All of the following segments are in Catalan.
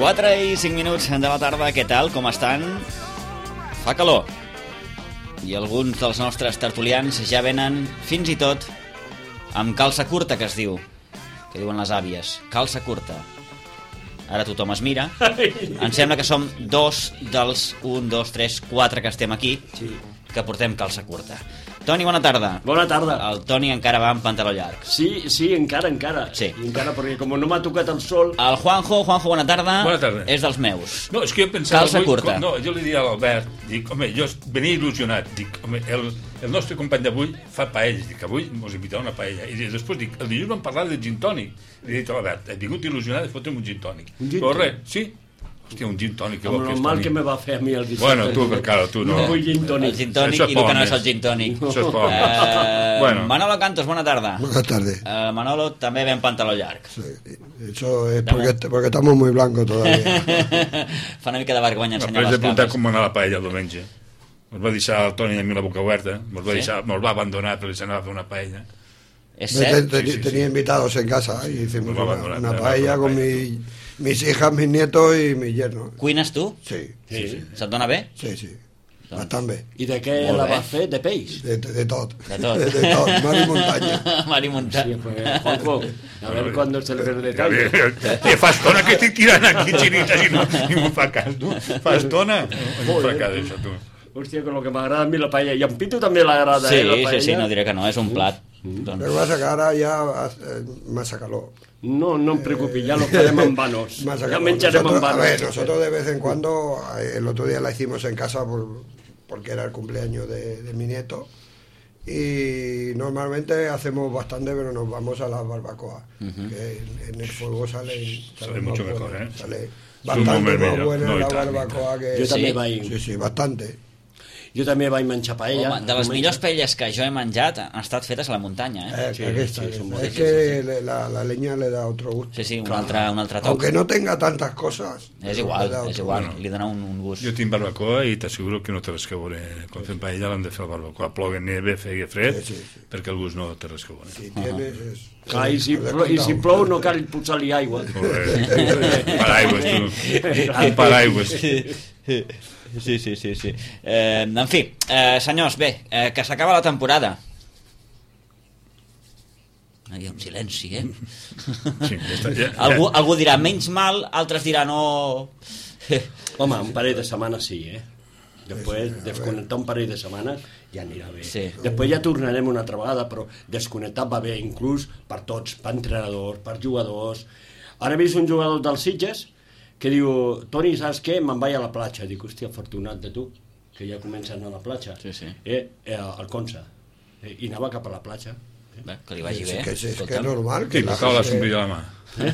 4:05 de la tarda, què tal? Com estan? Fa calor. I alguns dels nostres tertulians ja venen fins i tot amb calça curta, que es diu, que diuen les àvies, calça curta. Ara tothom es mira. Em sembla que som dos dels 1, 2, 3, 4 que estem aquí que portem calça curta. Toni, bona tarda. Bona tarda. El Toni encara va amb pantaló llarg. Sí, encara. Sí. Encara, perquè com no m'ha tocat el sol... El Juanjo, bona tarda. Bona tarda. És dels meus. No, és que jo pensava... Calça curta. No, jo li diria a l'Albert, dic, home, jo venia il·lusionat, dic, home, el nostre company d'avui fa paelles, dic, avui mos invitarà una paella. I després dic, el dilluns vam parlar de gin tònic. Li he dit a l'Albert, he vingut il·lusionat i fotem un gin tònic. Però res, sí. Hòstia, un gin tònic. Amb el mal que me va fer a mi el dissabte. Bueno, tu, claro, tu no. No vull gin tònic. El gin tònic i el que no és el gin tònic. Això és poc. Bueno. Manolo Cantos, bona tarda. Buenas tardes. Manolo també ve en pantaló llarg. Sí, eso es porque estamos muy blancos todavía. Fa una mica de vergonya ensenyar Després les de preguntar capes. com va anar la paella el diumenge. Ens va deixar el Toni a mi la boca oberta, ens va abandonar perquè se anava a fer una paella. És cert? Tenía invitados en casa y hicimos Nos vamos a una abandonar, paella con mis hijas, mis nietos y mis yernos. Cuines tu? Sí. Se't dona bé? Sí. Bastant bé. I de què Molt la bé. va fer? De peix? De tot. De tot. De tot, mar y montaña. Mar i muntanya. Sí, pues, Juanjo, a ver cuándo se le ve el detalle. Que fa estona que estic tirant aquí xinites i no fa cas, tu. Fa estona. No fa cas, això, tu. Hòstia, con lo que m'agrada a mi la paella. I a en Pitu també l'agrada, la paella. Sí, no diré que no, és un plat. Lo que pasa que ahora ya más a calor. No em preocupi, ja lo farem en vanos. Más a Ja calor. menjarem en A ver, vanos. nosotros de vez en cuando, el otro día la hicimos en casa porque era el cumpleaños de mi nieto. Y normalmente hacemos bastante, pero nos vamos a las barbacoas, que en el fuego sale mucho más mejor, buena, ¿eh? sale un bastante molt más millor. buena No, la i tant, barbacoa que... Jo també Sí? vaig... Sí, bastante. Jo també vaig menjar paella. Home, de les millors paelles que jo he menjat han estat fetes a la muntanya, eh? Sí, Aquesta, sí, son es que la leña le da otro gusto. Sí, un altre toc. Aunque no tenga tantas cosas. És le igual, da otro Bueno. li dona un gust. Jo tinc barbacoa i t'asseguro que no té res que veure. Quan fem paella l'hem de fer a la barbacoa. Plogui, neve, fegui fred, Sí. perquè el gust no té res que veure. Si tienes... Clar, i si plou no cal posar-li aigua. Paraigües, tu. Un paraigües. Sí. En fi, senyors, bé, que s'acaba la temporada. Hi ha un silenci, eh? Sí, ja. Algú dirà menys mal, altres diran no... Home, un parell de setmanes sí, eh? Després, desconnectar un parell de setmanes ja anirà bé. Sí. Després ja tornarem una altra vegada, però desconnectar va bé inclús per tots, per entrenadors, per jugadors. Ara he vist un jugador dels Sitges que diu, Toni, saps què? Me'n vaig a la platja. Dic, hòstia, afortunat de tu, que ja comença a anar a la platja. Sí. Al Consa. I anava cap a la platja. Bé, que li vagi bé. Es que es normal Sí, que portava la sombrilla a la mà.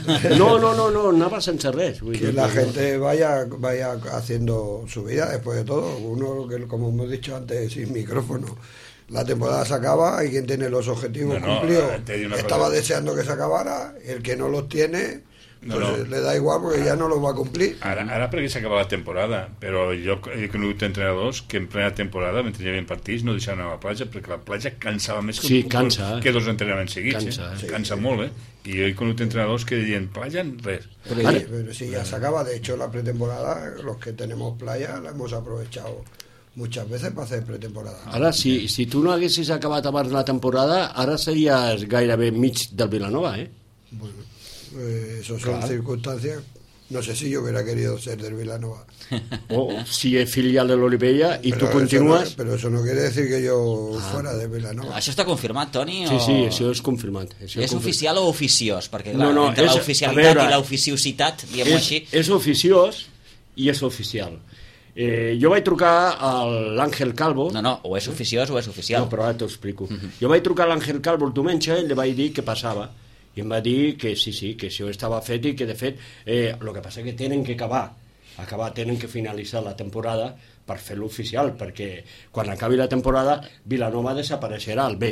No, anava sense res. Vull que dir, la gente vaya haciendo su vida después de todo. Uno, que como hemos dicho antes, sin micrófono, la temporada se acaba y quien tiene los objetivos No, cumplió. te digo una Estaba cosa. deseando que se acabara, el que no los tiene, pues le da igual porque ya no los va a cumplir. Ara perquè s'acaba la temporada, però jo he conegut entrenadors que en plena temporada, mentre hi havia partits, no deixaven anar a la platja, perquè la platja cansava més Sí, cansa, que 2 entrenaments seguits. Cansa, sí. sí. Cansa molt, I jo he conegut entrenadors que deien, platja, res. Pero sí, ya se acaba. De hecho, la pretemporada, los que tenemos playa, la hemos aprovechado muchas veces para hacer pretemporada. Ara, si tu no haguessis acabat abans la temporada, ara series gairebé mig del Vilanova, eh? Bueno, eso son circunstancias. No sé si yo hubiera querido ser del Vilanova. O si és filial de l'Olivella i tu Pero continues... pero eso no quiere decir que yo fuera de Vilanova. Això està confirmat, Toni? Sí, això és confirmat. És oficial o oficiós? Perquè clar, No, entre és- l'oficialitat a veure, i l'oficiositat, diguem-ho així... És oficiós i és oficial. Jo vaig trucar a l'Àngel Calvo... No, o és oficiós o és oficial. No, però ara t'ho explico. Jo vaig trucar a l'Àngel Calvo el diumenge i li vaig dir què passava. I em va dir que sí, que això estava fet i que de fet el que passa que tenen que acabar, tenen que finalitzar la temporada per fer-lo oficial, perquè quan acabi la temporada Vilanova desapareixerà al B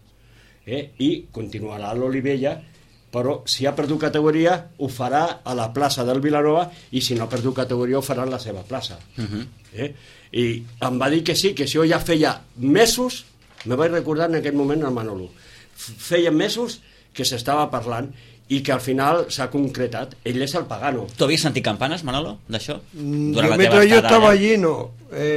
i continuarà a l'Olivella, però si ha perdut categoria ho farà a la plaça del Vilanova i si no ha perdut categoria ho farà a la seva plaça. I em va dir que sí, que això ja feia mesos, me vaig recordar en aquell moment el Manolo, feia mesos que s'estava parlant i que al final s'ha concretat. Ell és el Pagano. Tu havies sentit campanes, Manolo, d'això? Mientras yo estaba allí, no.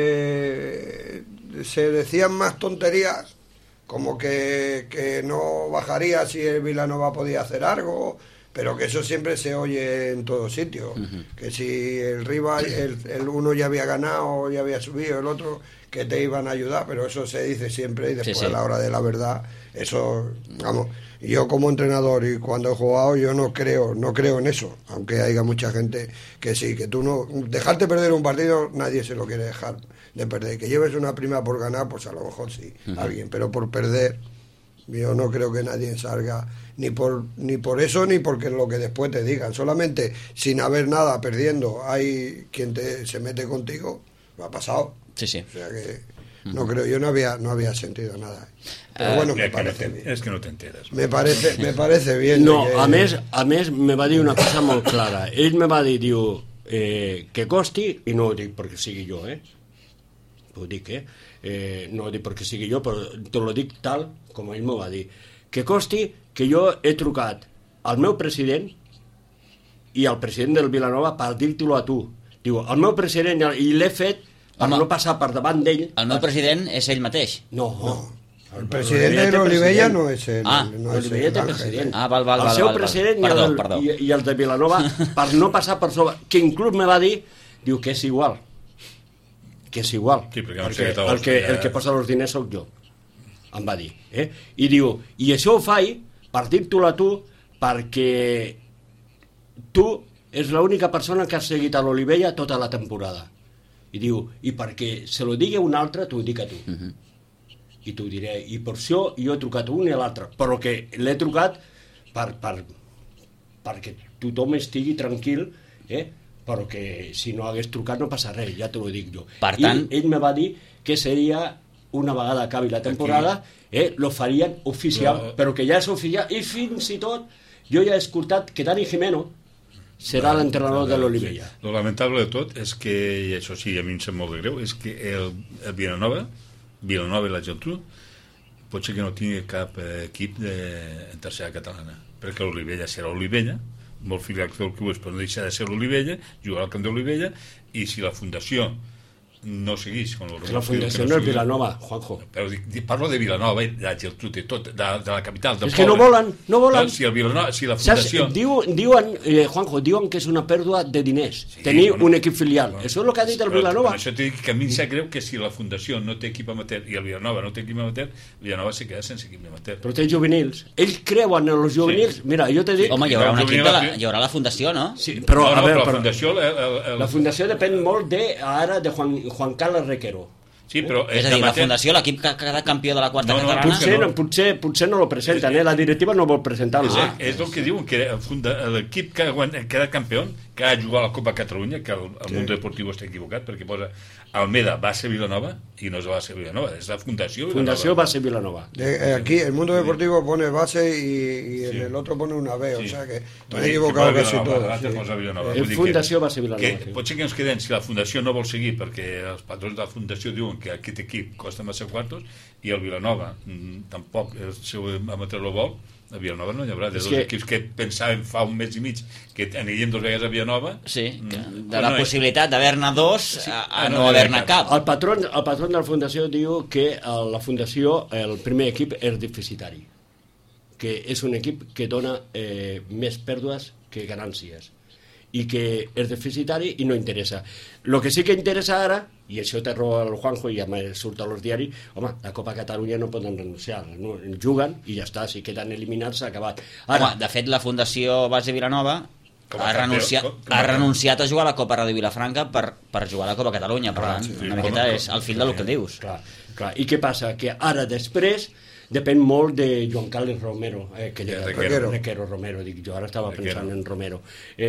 Se decían más tonterías, como que no bajaría si el Vilanova podía hacer algo, pero que eso siempre se oye en todos sitios. Que si el rival, el uno ya había ganado, ya había subido, el otro, que te iban a ayudar, pero eso se dice siempre y después a la hora de la verdad, eso, vamos, yo como entrenador y cuando he jugado yo no creo en eso, aunque haya mucha gente que sí, que tú no, dejarte perder un partido nadie se lo quiere dejar de perder, que lleves una prima por ganar, pues a lo mejor sí, alguien, pero por perder yo no creo que nadie salga ni por eso ni porque lo que después te digan, solamente sin haber nada perdiendo hay quien se mete contigo, lo ha pasado. Sí. O sea que no creo, yo no había sentido nada. Pero bueno, me parece bien. És que no t'enteres. Me parece bien. No, a més me va dir una cosa molt clara. Ell me va dir, diu, que costi, i no ho dic perquè sigui jo, ho dic, no ho dic perquè sigui jo, però te lo dic tal com ell me va dir, que costi que jo he trucat al meu president i al president del Vilanova per dir-te-lo a tu. Diu, el meu president, i l'he fet per no passar per davant d'ell. El meu president és ell mateix. No. El presidente de Olivella no és ell. Olivella té president. Val. El seu president i el de Vilanova per no passar per sobre, que inclús me va dir, diu que és igual. Que és igual. Sí, perquè el que posa els diners sóc jo. Em va dir. I diu, i això ho faig per dir-t'ho a tu perquè tu és l'única persona que has seguit a l'Olivella tota la temporada. I diu, i perquè se lo digui a un altre, t'ho dic a tu. I t'ho diré. I per això jo he trucat un i l'altre. Però que l'he trucat perquè tothom estigui tranquil, però que si no hagués trucat no passa res, ja te ho dic jo. Per tant... I ell me va dir que seria, una vegada acabi la temporada, lo farien oficial, però que ja és oficial, i fins i tot jo ja he escoltat que Dani Jimeno serà l'entrenador de l'Olivella. Lo lamentable de tot és que, i això sí, a mi em sembla molt de greu, és que el Vilanova i la Geltrú pot ser que no tingui cap equip en tercera catalana, perquè l'Olivella serà l'Olivella, molt filial del club, però no deixa de ser l'Olivella, jugarà al camp d'Olivella, i si la fundació no seguís con los la fundació no és Vilanova, Juanjo, però parlo de Vilanova i de Geltrú, de la capital del poble. És que no volen. Si la fundació... Diuen, Juanjo, diuen que és una pèrdua de diners tenir un equip filial, això és el que ha dit el Vilanova. Això t'he dit que a mi em sap greu que si la fundació no té equip amateur i el Vilanova no té equip amateur, Vilanova se queda sense equip amateur. Però té juvenils, ells creuen en els juvenils. Mira, jo t'he dit... Home, hi haurà un equip hi haurà la fundació, no? Sí, però la fundació depèn molt ara de Juan Carlos Requero. Sí, però és a dir, la fundació, l'equip que ha quedat campió de la quarta catalana... Potser no lo presenten, la directiva no vol presentar-lo. És el que diuen, que l'equip que ha quedat campió, que ha jugat a la Copa Catalunya, que el Mundo Deportivo està equivocat, perquè posa Almeda Base Vilanova, i no és Base Vilanova, és la Fundació Vilanova. Fundació Base Vilanova. Aquí el Mundo Deportivo pone base y en el otro pone una B, o sea que están equivocados casi todos. Fundació Base Vilanova. Potser que ens quedem, si la Fundació no vol seguir, perquè els patrons de la Fundació diuen que aquest equip costa massa quartos, i el Vilanova tampoc el seu amateur lo vol, a Vilanova no hi haurà, de dos equips que pensàvem fa un mes i mig que aniríem 2 vegades a Vilanova. Sí, de la possibilitat d'haver-ne 2 a no haver-ne cap. El patron de la fundació diu que la fundació, el primer equip és deficitari, que és un equip que dona més pèrdues que ganàncies, i que és deficitari i no interessa. El que sí que interessa ara, i això té raó el Juanjo i ja me surt als diaris, home, la Copa Catalunya no poden renunciar, no? Juguen i ja està, si queden eliminats s'ha acabat. Home, de fet la Fundació Base Vilanova ha renunciat a jugar a la Copa Ràdio Vilafranca per jugar a la Copa Catalunya, per tant, una miqueta és al fil del que dius. Clar. I què passa? Que ara després depèn molt de Joan Carles Romero, Requero Romero, dic jo, ara estava pensant en Romero.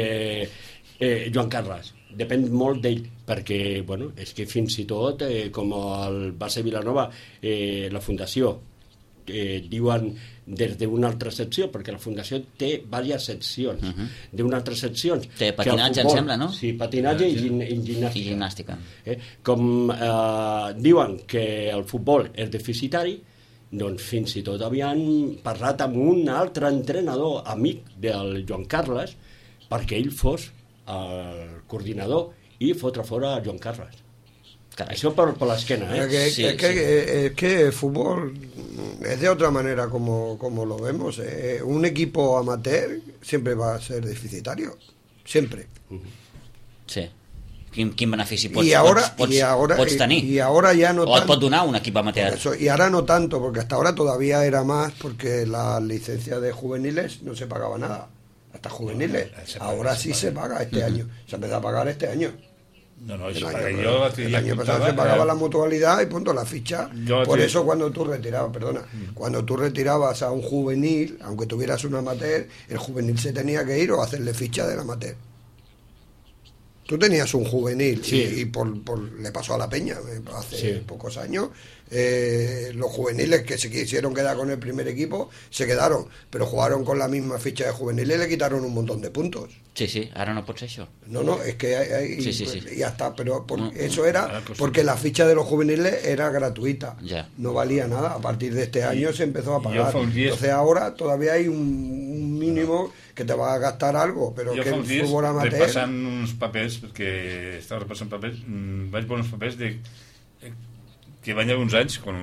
Joan Carles, depèn molt d'ell, perquè, bueno, és que fins i tot, com el Base Vilanova, la fundació, diuen des d'una altra secció, perquè la fundació té diverses seccions, d'una altra seccions. Té patinatge, em sembla, no? Sí, patinatge i gimnàstica. Com diuen que el futbol és deficitari, doncs fins i tot havien parlat amb un altre entrenador amic del Joan Carles perquè ell fos el coordinador i fotre fora a Joan Carles. Carai. Eso por l'esquena, ¿eh? Es que el fútbol es de otra manera como lo vemos. Un equipo amateur siempre va a ser deficitario. Siempre. Sí. Quin benefici pots tenir? Y ahora ya no o et pot donar un equip amateur. Eso, y ahora no tanto, porque hasta ahora todavía era más, porque la licencia de juveniles no se pagaba nada. Hasta juveniles. Ahora sí se paga este año. Se empezó a pagar este año. No, El año pasado se pagaba la mutualidad y punto, la ficha. Por eso cuando tú retirabas a un juvenil, aunque tuvieras un amateur, el juvenil se tenía que ir o hacerle ficha del amateur. Tú tenías un juvenil y le pasó a la Peña hace pocos años. Los juveniles que se quisieron quedar con el primer equipo se quedaron, pero jugaron con la misma ficha de juveniles y le quitaron un montón de puntos. Sí, ara no pot ser això. No, es que hay Sí. ya está, pero eso era porque la ficha de los juveniles era gratuita, Ya. no valía nada. A partir de este año se empezó a pagar. Entonces ahora todavía hay un mínimo que te va a gastar algo, però que el futbol amateur... repassant uns papers, perquè estava repassant papers, vaig veure uns papers que van haver uns anys quan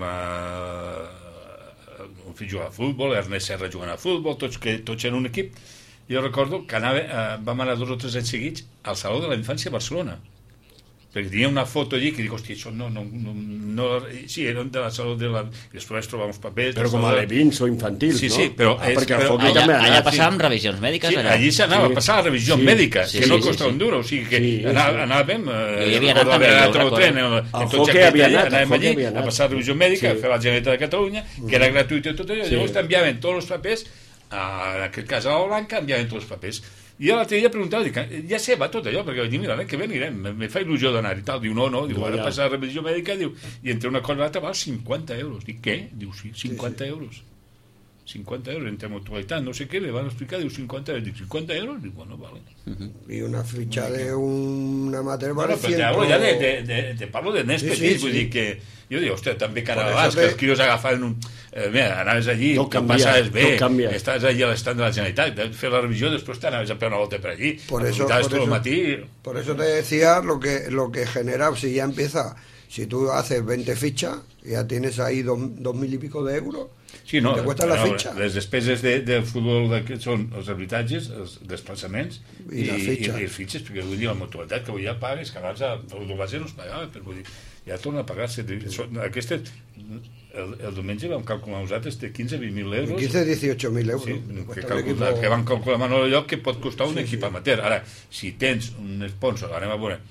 un fill jugava a futbol, Ernest Serra jugant a futbol, tots eren un equip. Jo recordo que vam anar 2 o 3 anys seguits al Saló de la Infància a Barcelona, perquè tenia una foto allí que dic, hòstia, això no... Sí, eren de la Saló de la... I després vaig trobar uns papers... Però com a levins o infantils, sí, no? Sí, però... perquè el hockey també allà passàvem revisions mèdiques, sí, allí s'anava a passar la revisió mèdica, que no costava un duro, o sigui que anàvem... Jo hi havia anat també, jo recordo. El hockey havia anat, anàvem allí a passar la revisió mèdica, a fer la Generalitat de Catalunya, que era gratuïta i tot allò, llavors t'enviaven tots els papers, en aquest cas a la Blanca, enviaven tots els papers. I jo l'altre dia preguntava, dic, ja sé, va tot allò, perquè vaig dir, mira, l'any que ve anirem, me fa il·lusió d'anar i tal. Diu, no, diu, ara passar la revisió mèdica, diu, i entre una cosa i l'altra val 50 euros. Dic, què? Diu, sí, 50 euros. 50 euros, entre mutualitat, no sé què, le van explicar, diu, 50 euros. Dic, 50 euros? Dic, bueno, vale. Y una ficha de un amateur vale 100. Però ja te parlo de nens petits, vull dir que... Jo dic, hòstia, també que ara abans, que els quios agafaven un... Mira, anaves allí, te passaves bé, estaves allí a l'estand de la Generalitat, fer la revisió, després t'anaves a fer una volta per allí, apuntaves tot el matí... Por eso te decía lo que genera, si ya empieza, si tú haces 20 fichas, ya tienes ahí 2.000 y pico de euros, sí, no, te cuesta la ficha. Les despeses del futbol que són els habitatges, els desplaçaments i les fitxes, perquè vull dir, la mutualitat que avui ja pagues, que abans el base no es pagava, però vull dir, ja torna a pagar-se. Aquestes, el diumenge vam calcular nosaltres de 15-20.000 euros. 15-18.000 euros. Sí, que van calcular en el lloc que pot costar un equip amateur. Ara, si tens un sponsor, anem a veure,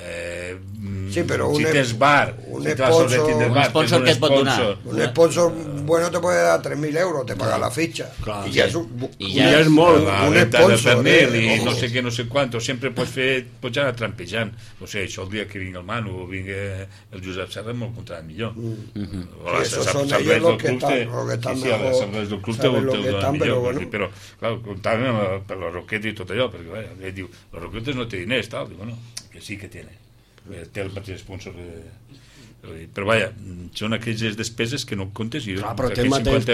sí, pero si tens bar, un si sponsor que et pot donar. Un sponsor bueno te puede dar 3.000 euros, te paga la ficha. Clar, y ya es molt. Un sponsor, i no sé què, no sé quant, sempre pots anar trampejant. No sé, això el dia que vingui el Manu o vingui el Josep Serra me'l comptarà millor. Esos son ellos los que están mejor, saben lo que están, però clar, comptaven per la Roqueta i tot allò, perquè ell diu, la Roqueta no té diners, tal, diu, bueno, que sí que tiene, té el mateix sponsor però vaja, són aquelles despeses que no comptes i però té el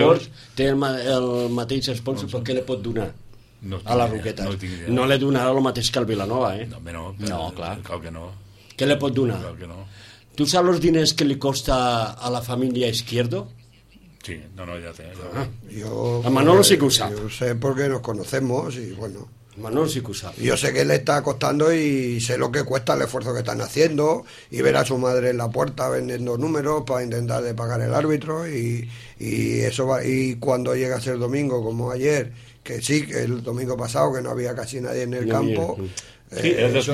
mateix sponsor, però què li pot donar a la Roqueta? No li donarà el mateix que al Vilanova, no, clar que no. Què li pot donar? Tu saps els diners que li costa a la família Izquierdo? Sí, no, ya te... A Manolo sí que ho sap. Yo sé porque nos conocemos y bueno... Manolo sí que ho sap. Yo sé que le está costando y sé lo que cuesta el esfuerzo que están haciendo y ver a su madre en la puerta vendiendo números para intentar de pagar el árbitro y eso va. Y cuando llega a ser domingo, como ayer, que sí, que el domingo pasado, que no había casi nadie en el campo... Sí,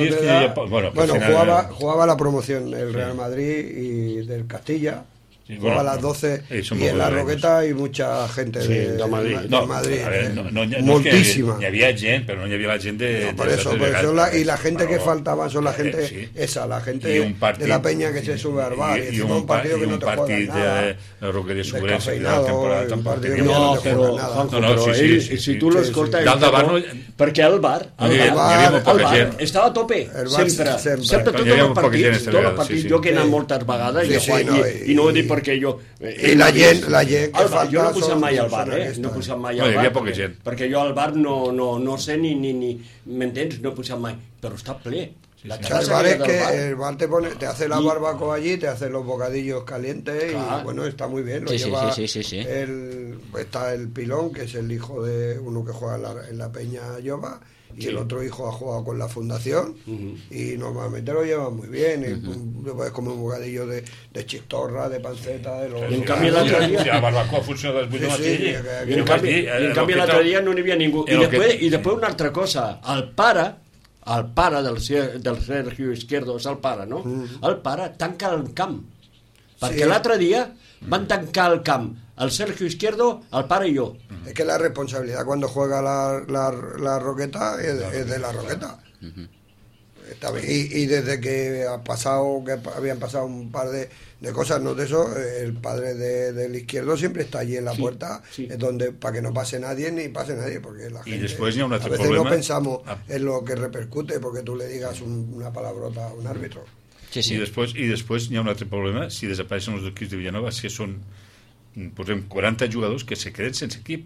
jugaba la promoción el Real Madrid y del Castilla. Jugaba a las 12 y en la Roqueta hay mucha gente de Madrid. Moltíssima. Hi havia gent, però no hi havia la gent de... Por eso, y la gente que faltaba son la gente esa, la gente de la peña que se sube al bar. Y un partido que no te juega nada. De la Roqueria Sobrense de la temporada tampoc. No, però si tu l'escoltes... Perquè al bar estava a tope, sempre tot el partit, jo que he anat moltes vegades i no ho he dit perquè perquè jo... I la gent que falta... Jo no he posat mai al són bar, aquestes. no he posat mai No, al hi havia bar, poca gent. perquè jo al bar no sé ni m'entens? No he posat mai, però està ple. La O sea, el terrassa bar que hi es ha del que bar. el bar te hace la barbacoa allí, te hace los bocadillos calientes Claro. y bueno, está muy bien. Lo Sí, sí, lleva sí. está el Pilón, que es el hijo de uno que juega en la Peña Lloba, y Sí. el otro hijo ha jugado con la fundación y normalmente lo llevan muy bien. Y puedes comer un bocadillo de chistorra, de panceta, de lo I en canvi l'altre dia... Si la barbacoa funciona a les 8 de la Sí, sí, matí... I en canvi l'altre dia no n'hi havia ningú. I després una altra cosa, el pare del Sergio Izquierdo, és el pare, no? El pare tanca el camp. Perquè Sí. l'altre dia van tancar el camp el Sergio Izquierdo, el pare i jo. Es que la responsabilidad cuando juega la Roqueta es de la Roqueta. Está bien. Y desde que habían pasado un par de cosas, no de eso, el padre del Izquierdo siempre está allí en la puerta, sí. es donde para que no pase nadie ni pase nadie, porque la Y gente después ya un otro a veces problema. no pensamos Ah. en lo que repercute porque tú le digas una palabrota a un árbitro. Sí, sí. I després hi ha un altre problema, si desapareixen els equips de Villanova, si són, posem, 40 jugadors que se queden sense equip.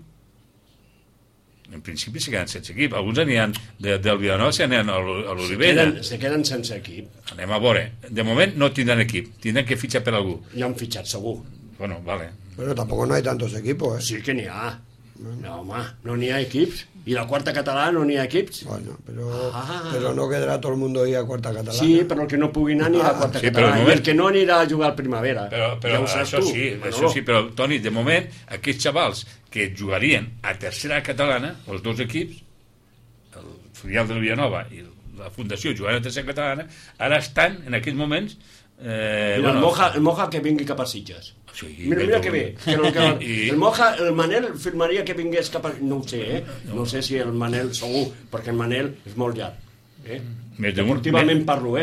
En principi se queden sense equip. Alguns aniran del Villanova, se aniran a l'Olivella. Se queden sense equip. Anem a veure. De moment no tindran equip, tindran que fitxar per algú. Ja han fitxat, segur. Bueno, vale. Pero tampoco no hay tantos equipos, ¿eh? Sí que n'hi ha. No, home, no n'hi ha equips. I la quarta catalana no n'hi ha equips. Bueno, pero no quedará todo el mundo ahí a cuarta catalana. Sí, però el que no pugui anar anirà a quarta sí, però catalana. de I moment- el que no anirà a jugar al Primavera. Però ja ho saps això tu, sí, Manolo. això sí, però Toni, de moment, aquests xavals que jugarien a tercera catalana, els dos equips, el filial del Villanova i la Fundació jugant a tercera catalana, ara estan, en aquests moments... Mira, el Moja que vingui cap a Sitges. Sí, Mira que bé. I- El Moja, el Manel firmaria que vingués cap a... No ho sé, No sé si el Manel segur, perquè el Manel és molt llarg. Més d'un- Deportivament parlo,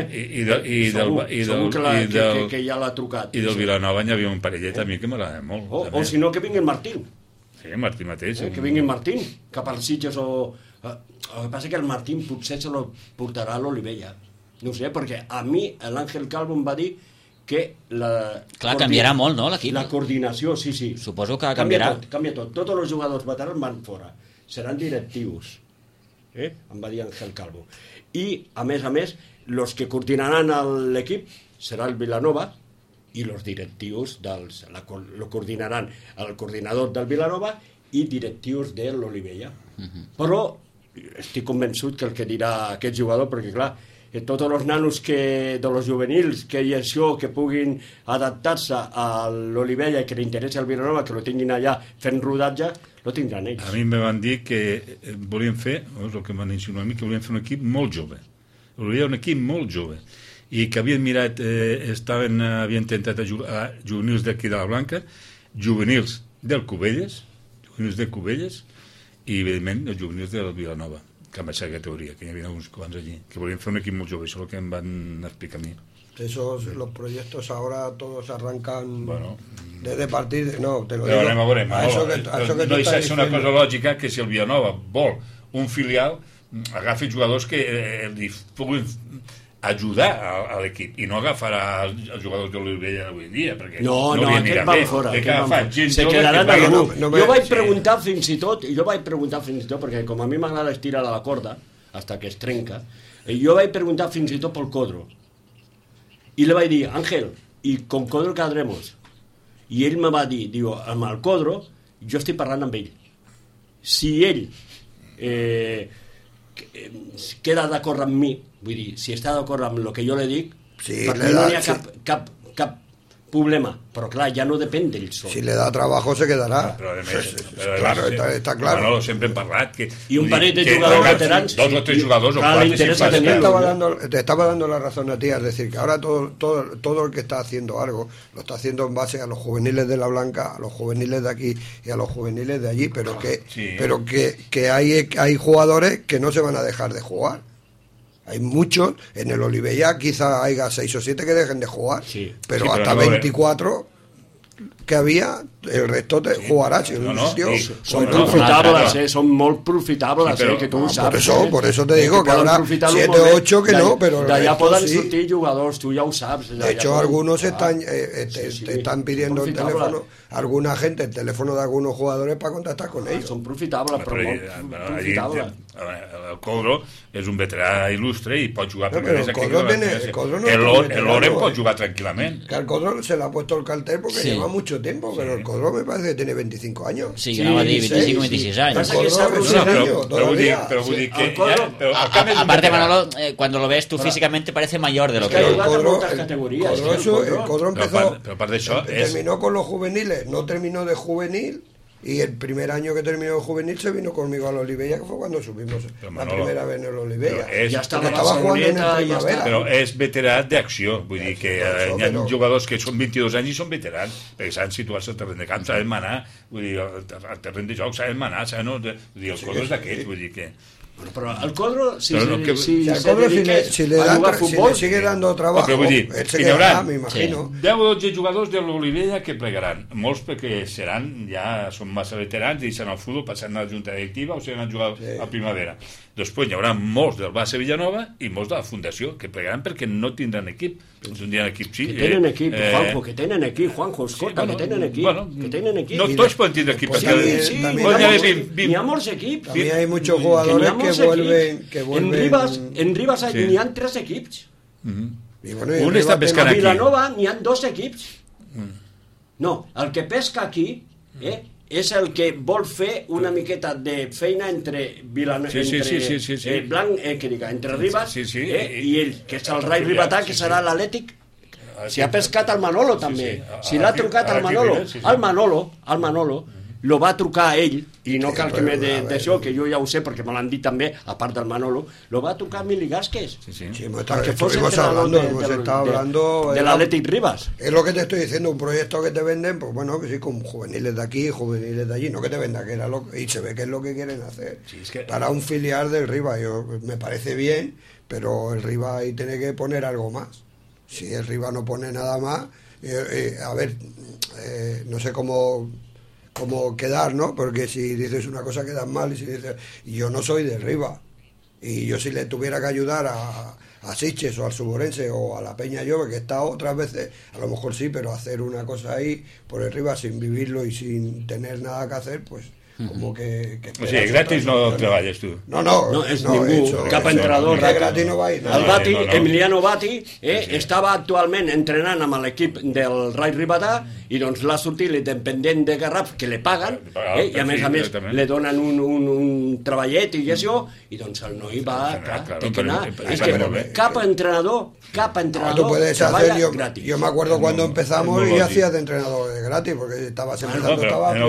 Segur que ja l'ha trucat. I del Vilanova hi havia un parellet a mi que m'agrada molt. O si no, que vingui el Martín. Sí, Martí mateix. Que vingui el Martín cap als Sitges o... El que passa que el Martín potser se lo portarà a l'Olivella. No ho sé, perquè a mi l'Àngel Calvo em va dir que Clar, canviarà molt, no, l'equip? La coordinació, sí. Suposo que canviarà. Canvia tot. Tots els jugadors veterans van fora. Seran directius. Em va dir Àngel Calvo. I, a més, los que coordinaran l'equip serà el Vilanova i los directius lo coordinaran el coordinador del Vilanova i directius de l'Olivella. Però estic convençut que el que dirà aquest jugador, perquè clar, tots els nanos de los juvenils que hi això, que puguin adaptar-se a l'Olivella i que li interessi el Vilanova, que lo tinguin allà fent rodatge, lo tindran ells. A mi em van dir que volien fer, és el que m'han insinuat a mi, que volien fer un equip molt jove. Volien un equip molt jove. I que havien mirat, havien intentat a juvenils d'aquí de la Blanca, juvenils del Cubelles, i evidentment els juvenils de la Vilanova, que en baixa categoria, que hi havia uns quants allí, que volien fer un equip molt jove, això és el que em van explicar a mi. Los proyectos ahora todos arrancan desde partir... No, te lo Però digo. anem a veure, a eso que no tú deixa estás ser una diciendo. cosa lògica que si el Vilanova vol un filial, agafi jugadors que li puguin ajudar a l'equip i no agafarà els jugadors de l'Olivella d'avui en dia, perquè No, li aquest anirà van bé. fora. Que agafar gent Se jove quedaran que algú. vagi- Jo vaig preguntar fins i tot, perquè com a mi m'agrada estirar la corda, hasta que es trenca, jo vaig preguntar fins i tot pel Codro. I le vaig dir, Ángel, ¿y con Codro qué haremos? I ell me va dir, diu, amb el Codro, jo estic parlant amb ell. Si ell queda d'acord amb mi, vull dir, si està d'acord amb el que jo le dic, Sí, per le mi no da- hi ha cap problema, però clar, ja no depèn d'ell sol. Si le da trabajo se quedará. Però a més, Claro, está claro. Manolo, sempre hem parlat que... I un parell de que jugadors agafin veterans, dos o tres jugadors o clar, quatre, li interessa sempre tenir-los. estan. Te estaba dando la razón a ti, es decir, que ahora todo el que está haciendo algo lo está haciendo en base a los juveniles de la Blanca, a los juveniles de aquí y a los juveniles de allí, pero que hay jugadores que no se van a dejar de jugar. Hay muchos, en el Olivella quizá haya 6 o 7 que dejen de jugar, Sí. pero Sí, pero hasta no, 24 que había, el resto te jugarás en un sitio. Són profitables, són molt profitables, que tu ho saps. Por eso te digo que habrá 7 o 8 que no, pero d'allà poden sortir jugadors, tu ja ho saps. De hecho, algunos están pidiendo el teléfono, alguna gente, el teléfono de algunos jugadores para contactar con ellos. Són profitables, però molt profitables. El Codro és un veterà il·lustre i pot jugar pero el Loren pot jugar tranquil·lament. Que al Codro se le ha puesto el cartel porque lleva mucho tiempo, pero el Codro me parece que tiene 25 años. Sí, que anava a dir 25 o 26 anys. Pero vull dir que... Aparte, Manolo, cuando lo ves tú físicamente parece mayor de lo que es. El Codro empezó... Però a part d'això... Terminó con los juveniles, no terminó de juvenil. Y el primer año que terminó el juvenil se vino conmigo al Olivella, que fue cuando subimos la primera vez en el Olivella. Ja estava jugando en el Primavera. Però és veterà d'acció, vull dir que hi ha jugadors que són 22 anys i són veterans, perquè saben situar-se al terreny de camp, saben manar, vull dir, al terreny de joc saben manar, saben, vull dir, els coses d'aquests, vull dir que... Però el Codro, si le sigue dando trabajo, él se quedará, me imagino. 10 o 12 jugadors de l'Olivella que plegaran, molts perquè són massa veterans i seran al futbol, passant a la junta directiva o seran a jugar a Primavera. Després hi haurà molts del Bassa Villanova i molts de la Fundació que plegaran perquè no tindran equip. Tindran equip, sí. Que tenen equip, Juanjo, que tenen equip, Juanjo, escolta, que tenen equip. No tots poden tindre equip. N'hi ha molts equips. También hay muchos jugadores que vuelven... En Ribas n'hi ha 3 equips. Un està pescant aquí. A Vilanova n'hi ha 2 equips. No, el que pesca aquí és el que vol fer una miqueta de feina entre Blanc, entre Ribas i ell, que és el Rai Ribatà, que serà l'Atlètic. Si ha pescat el Manolo també, si l'ha trucat al Manolo, lo va trucar a ell, i no cal que me d'això, que jo ja ho sé perquè me l'han dit també, a part del Manolo, lo va trucar a Mili Gásquez, perquè fos entrenador de l'Atlètic Ribas. Es lo que te estoy diciendo, un proyecto que te venden, pues bueno, que sí, con juveniles de aquí, juveniles de allí, no que te venda, que era y se ve que es lo que quieren hacer. Para un filial del Ribas, me parece bien, pero el Ribas ahí tiene que poner algo más. Si el Ribas no pone nada más, a ver, no sé cómo quedar, ¿no? Porque si dices una cosa quedas mal, y si dices, yo no soy de Ribas, y yo si le tuviera que ayudar a Sitges o al Suborense o a la Peña Llove, que he estado otras veces, a lo mejor sí, pero hacer una cosa ahí por el Ribas sin vivirlo y sin tener nada que hacer, pues como que o sigui, gratis no treballes tu. No, és ningú, cap entrenador gratis no va ir. El Bati, Emiliano Bati, estava actualment entrenant amb l'equip del Rai Ribatà i doncs l'ha sortit l'independent de Garraf, que le paguen, i a més le donen un treballet i això, i doncs el noi va, té que anar. És que cap entrenador treballa gratis. Yo me acuerdo cuando empezamos y hacías de entrenador gratis, porque estabas empezando,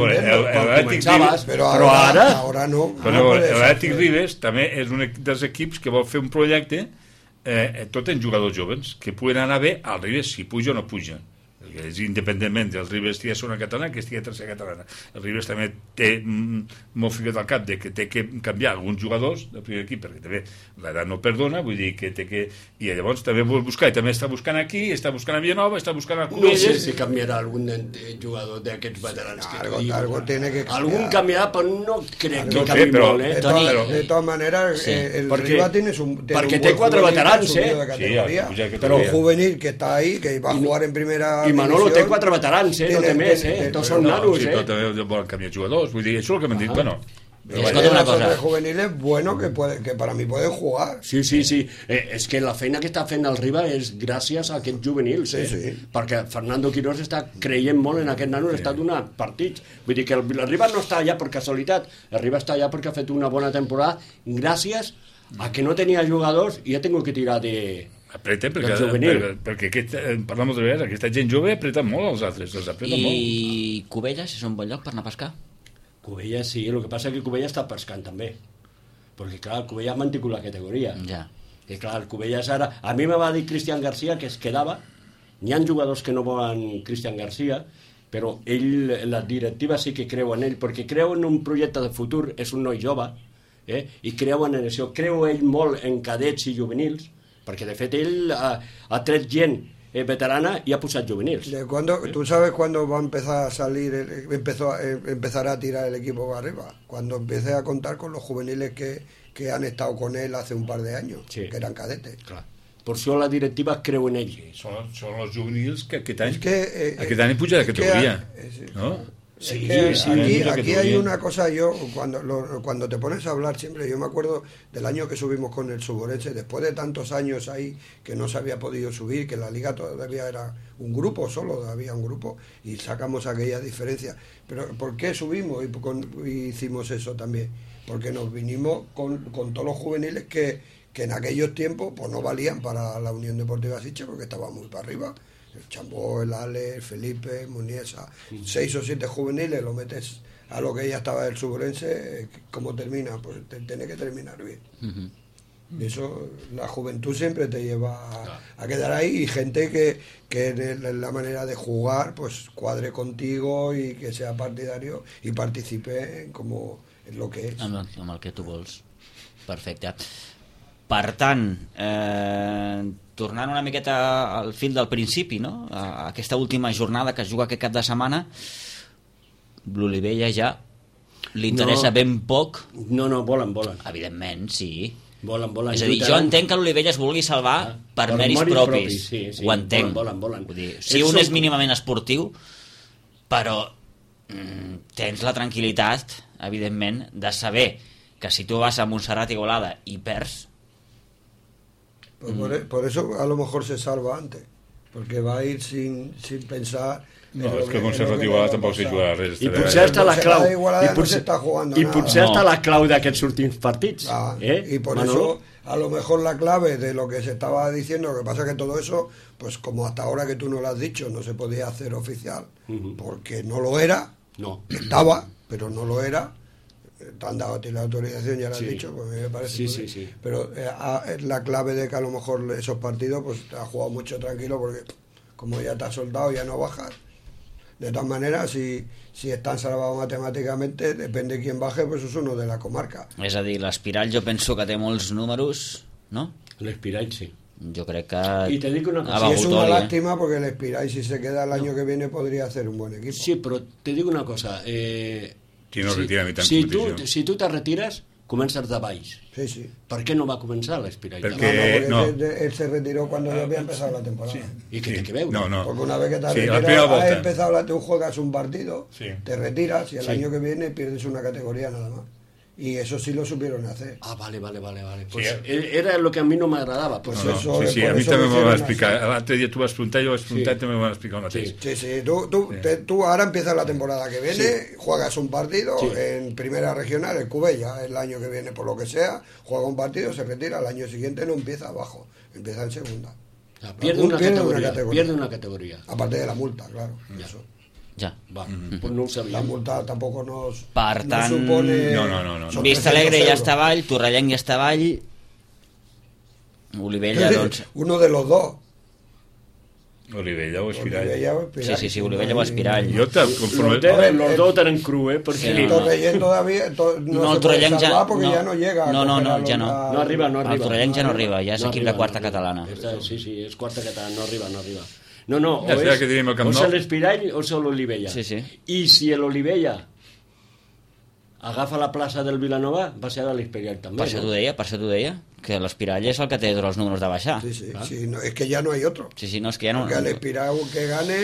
comenzabas, però ara no. Però l'Atlètic Ribes també és un dels equips que vol fer un projecte tot en jugadors joves que puguen anar bé al Ribes si puja o no puja, és independentment del Ribes estigui a zona catalana que estigui a tercera catalana. El Ribes també té molt ficat al cap de que té que canviar alguns jugadors del primer equip perquè també l'edat no perdona, vull dir que té que... i llavors també vol buscar, i també està buscant aquí, està buscant a Villanova, està buscant a Cubelles. No sé si canviarà algun jugador d'aquests veterans que algo tiene que cambiar. Algun canviarà, però no crec que canvi molt, de todas maneras el Ribas tiene perquè té 4 veterans, però un juvenil que està ahí, que va a jugar en primera. I Manolo té 4 veterans, no té més, tots són nanos, però també volen canviar jugadors, vull dir, això és el que m'han dit, bueno. Escolta una cosa. Juveniles bueno que para mí pueden jugar. Sí. És que la feina que està fent el Riba és gràcies a aquests juvenils, perquè Fernando Quirós està creient molt en aquest nano, està donant partits. Vull dir que el Riba no està allà per casualitat, el Riba està allà perquè ha fet una bona temporada gràcies a que no tenia jugadors i ha tingut que tirar de... Apreta, perquè parlant moltes vegades, aquesta gent jove apreta molt als altres, els apreta molt. I Cubelles és un bon lloc per anar a pescar? Cubelles sí, el que passa és que Cubelles està pescant també, perquè clar, el Cubelles ha mantingut la categoria. Ja. Que clar, el Cubelles ara... A mi me va dir Cristian García que es quedava, n'hi ha jugadors que no volen Cristian García, però ell, la directiva sí que creu en ell, perquè creu en un projecte de futur, és un noi jove, i creu en això, creu ell molt en cadets i juvenils, perquè de fet ell ha tret gent veterana y ha posat juvenils. ¿Tú sabes cuándo va a empezar a salir, empezará a tirar el equipo para arriba? Cuando empiece a contar con los juveniles que han estado con él hace un par de años, Sí. que eran cadetes. Clar. Per això la directiva creu en ell. Són els juvenils que aquest any, aquest any puja de categoria. No? Sí, Aquí hay una cosa, cuando te pones a hablar siempre, yo me acuerdo del año que subimos con el Suborense, después de tantos años ahí que no se había podido subir, que la liga todavía era un grupo, solo había un grupo, y sacamos aquella diferencia. Pero ¿por qué subimos y hicimos eso también? Porque nos vinimos con todos los juveniles que en aquellos tiempos pues no valían para la Unión Deportiva Sitges porque estaba muy para arriba. El Chambó, el Ale, el Felipe, Muniesa, 6 o 7 juveniles, lo metes a lo que ya estaba el Suborense, ¿cómo termina? Pues tiene que terminar bien. Y eso, la juventud siempre te lleva a quedar ahí, y gente que en la manera de jugar pues cuadre contigo y que sea partidario y participe como en lo que és. Amb el que tu vols. Perfecte. Per tant, tornant una miqueta al fil del principi, no? A aquesta última jornada que es juga aquest cap de setmana, l'Olivella ja li interessa ben poc. No, volen. Evidentment, sí. Volen. És a dir, jo entenc que l'Olivella es vulgui salvar per mèrits propis. Sí, ho entenc. Volen. Vull dir, si un és mínimament esportiu, però tens la tranquil·litat, evidentment, de saber que si tu vas a Montserrat i Igualada i perds... Pues por eso a lo mejor se salva antes, porque va a ir sin pensar... No, és que Montserrat Igualada tampoc s'hi jugarà res. I potser està la clau. I potser està la clau d'aquests últims partits. Y por eso, a lo mejor la clave de lo que se estaba diciendo, lo que pasa que todo eso, pues como hasta ahora que tú no lo has dicho, no se podía hacer oficial, porque no lo era, estaba, pero no lo era. Te han dado a ti la autorización, ya lo has dicho, pues me parece. Sí. Pero la clave de que a lo mejor esos partidos, pues te has jugado mucho tranquilo, porque como ya te has soldado, ya no bajas. De todas maneras, si están salvados matemáticamente, depende de quién baje, pues es uno de la comarca. És a dir, l'Espirall jo penso que té molts números, no? L'Espirall, sí. Jo crec que... Y te digo una cosa. Y es una lástima porque el Espirall, si se queda el año que viene, podría hacer un buen equipo. Sí, però te digo una cosa. Si no retira mitjà competició. Si tu te retires, comences de baix. Sí. Per què no va començar l'Espirall? Perquè él se retiró cuando ya había empezado la temporada. ¿Y qué té que veure? No. Porque una vez que te has la primera retirado, volta. has empezado, tú juegas un partido, te retiras y el Sí. año que viene pierdes una categoría nada más. Y eso sí lo supieron hacer. Ah, vale. Pues era lo que a mi no m'agradava. Pues No, eso, sí, por a mi eso també lo m'ho van hicieron explicar. así. L'altre dia tu vas preguntar, jo vaig preguntar, també m'ho van explicar el mateix. Sí. Tú ahora empiezas la temporada que viene, juegas un partido en primera regional, el Cubella, el año que viene, por lo que sea, juega un partido, se retira, el año siguiente no empieza abajo, empieza en segunda. Pierde una categoría. Aparte de la multa, claro. Eso. Ja. Va, pues no ho sabia. La multa tampoco nos tant, supone... No. son Vista 300 Alegre ja euros. està avall, Torrellenc ja està avall, Olivella, doncs... Uno de los dos. Olivella o Espirall. Olivella o Espirall. Sí, Olivella o Espirall. Jo, conforme... Los dos tenen cru, perquè... El Torrellén todavía No, se el puede Torrellent salvar ja... porque ya no llega. a No, coger a ja no. No arriba. El Torrellenc ja no arriba, ja és equip de quarta catalana. Sí, és quarta catalana, no arriba. No, Ja serà que direm el Camp o Nou. és l'Espirall o és l'Olivella. Sí. I si l'Olivella agafa la plaça del Vilanova, va ser a l'Espirall també. Per això t'ho deia, que l'Espirall és el que té tots els números de baixar. Sí, no, es que ya no hay otro. Sí, no, és que ja no... Porque al Espirall que gane...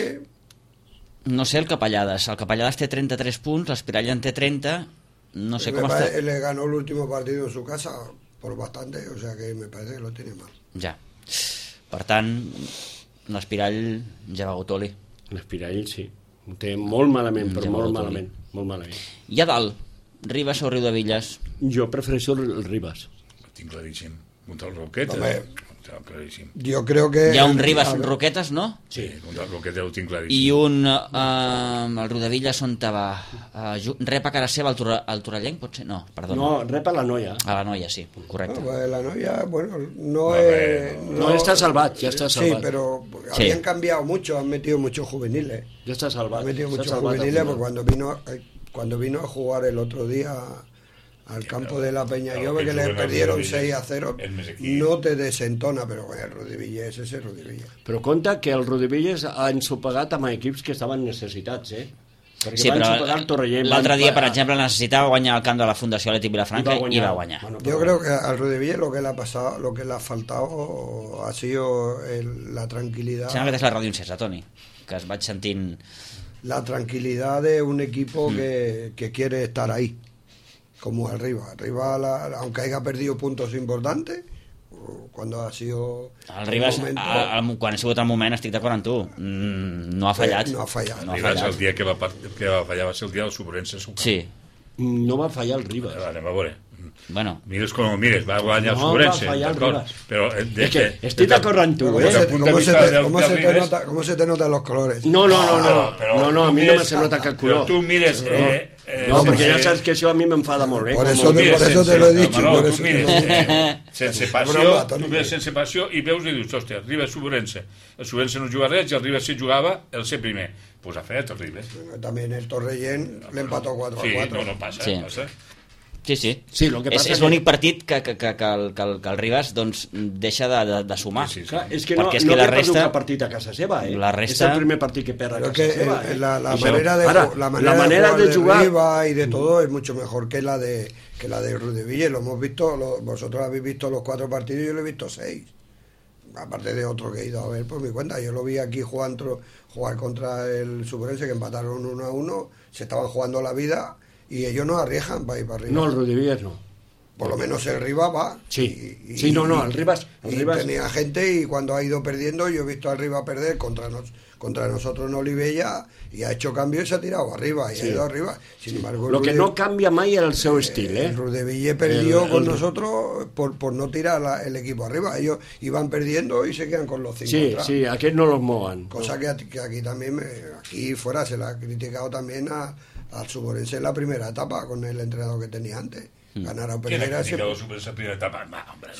No sé el Capellades té 33 punts, l'Espirall en té 30, no sé com està... Le ganó el último partido en su casa por bastante, o sea que me parece que lo tiene mal. Ja. Per tant, l'Espirall ja va Gotoli. L'Espirall, sí. Ho té molt malament, però molt malament. I a dalt, Ribas o Riudevilles? Jo prefereixo el Ribas. Ho tinc claríssim. Contra el Roquetes. Claríssim. Yo creo que... Hi ha un Ribas Roquetes, no? Sí, contra el Roquetes ho tinc claríssim. I un... el Riudevilles on te va? Rep a cara seva el Torrellenc, potser? No, perdona. No, rep a la Noia. A la Noia, sí, correcte. No, pues la Noia, bueno, No está salvat, ya está salvat. Sí, pero habían cambiado mucho, han metido muchos juveniles. Ya está salvat. Han metido Está muchos salvat juveniles, al final. porque cuando vino a jugar el otro día al campo de la Peña Claro, Llove, que que le juguen al perdieron Rodivilla 6-0, és més aquí. no te desentona, però bueno, el Rodivilla és ese Rodivilla. Però compte que el Rodevilles ha ensopegat amb equips que estaven necessitats, perquè Sí, va però ensopegar el Torrellent. l'altre dia, per exemple, necessitava guanyar el camp de la Fundació Atlètic Vilafranca i va guanyar. Bueno, Yo creo que al Rodivilla lo que le ha pasado, lo que le ha faltado ha sido la tranquilidad. Sembla que és la ràdio encesa, Toni, que es vaig sentint... La tranquilidad de un equipo que quiere estar ahí, como arriba. Arriba, aunque haya perdido puntos importantes, cuando ha sido El Ribas, quan ha sigut el moment, estic d'acord amb tu, no ha fallat. No ha fallat. No ha Ribas, fallat. el dia que va fallar va ser el dia del Sobrense. Sí, No va fallar el Ribas. Anem a veure. bueno, Mires com ho mires, va guanyar el No, Sobrense, va fallar el d'acord? Ribas. Però És que estic d'acord amb tu, ¿Cómo, Desde el punto de vista del Ribas- ¿Cómo se te notan los colores? No, Però a mi tu no se nota cap Però color. tu mires... No, perquè ja saps que això a mi m'enfada molt, Por Com eso, mires por eso te lo he dicho. Manol, por tu eso mires te lo he dicho. sense És passió, broma, Toni. tu mires sense passió i veus i dius, hòstia, Ribas Sobrense. El Sobrense no juga res i el Ribas si jugava el ser primer. Pues ha fet el Ribas. También el Torrellén le empató 4-4. Sí, no passa, Sí. passa. sí. Sí, el que passa és que- l'únic partit que el Ribas doncs, deixa de sumar. Sí, sí, sí. Clar, és que no, Perquè és no que la havia perdut resta- cap partit a casa seva, la resta- És el primer partit que perd a Pero casa que seva, la Això- manera de Ara, la la manera de jugar... Rivas y de todo es mucho mejor que la de Rodevilla. Lo hemos visto, vosotros habéis visto los 4 partidos, yo lo he visto 6. Aparte de otro que he ido a ver por mi cuenta. Yo lo vi aquí jugar contra el Subrense, que empataron 1-1, se estaban jugando la vida y ellos no arriesgan para ir para arriba. No, el Rodevillas no. Por lo menos el Rivas va. Sí. Sí, no, el Rivas- tenía gente, y cuando ha ido perdiendo, yo he visto al Rivas perder contra nosotros en Olivella, y ha hecho cambio y se ha tirado arriba, y ha ido arriba. Sin embargo, El que no canvia mai és el seu estil, el Rodeville perdió con nosotros por no tirar el equipo arriba. Ellos iban perdiendo y se quedan con los 5 Sí, atrás. sí, aquests no los mouen. Cosa que aquí también, aquí fuera se la ha criticado también al Suborense en la primera etapa con el entrenador que tenía antes. Ganar o ¿Quién ha perder criticado Sobrense en primera etapa? Hombre, no.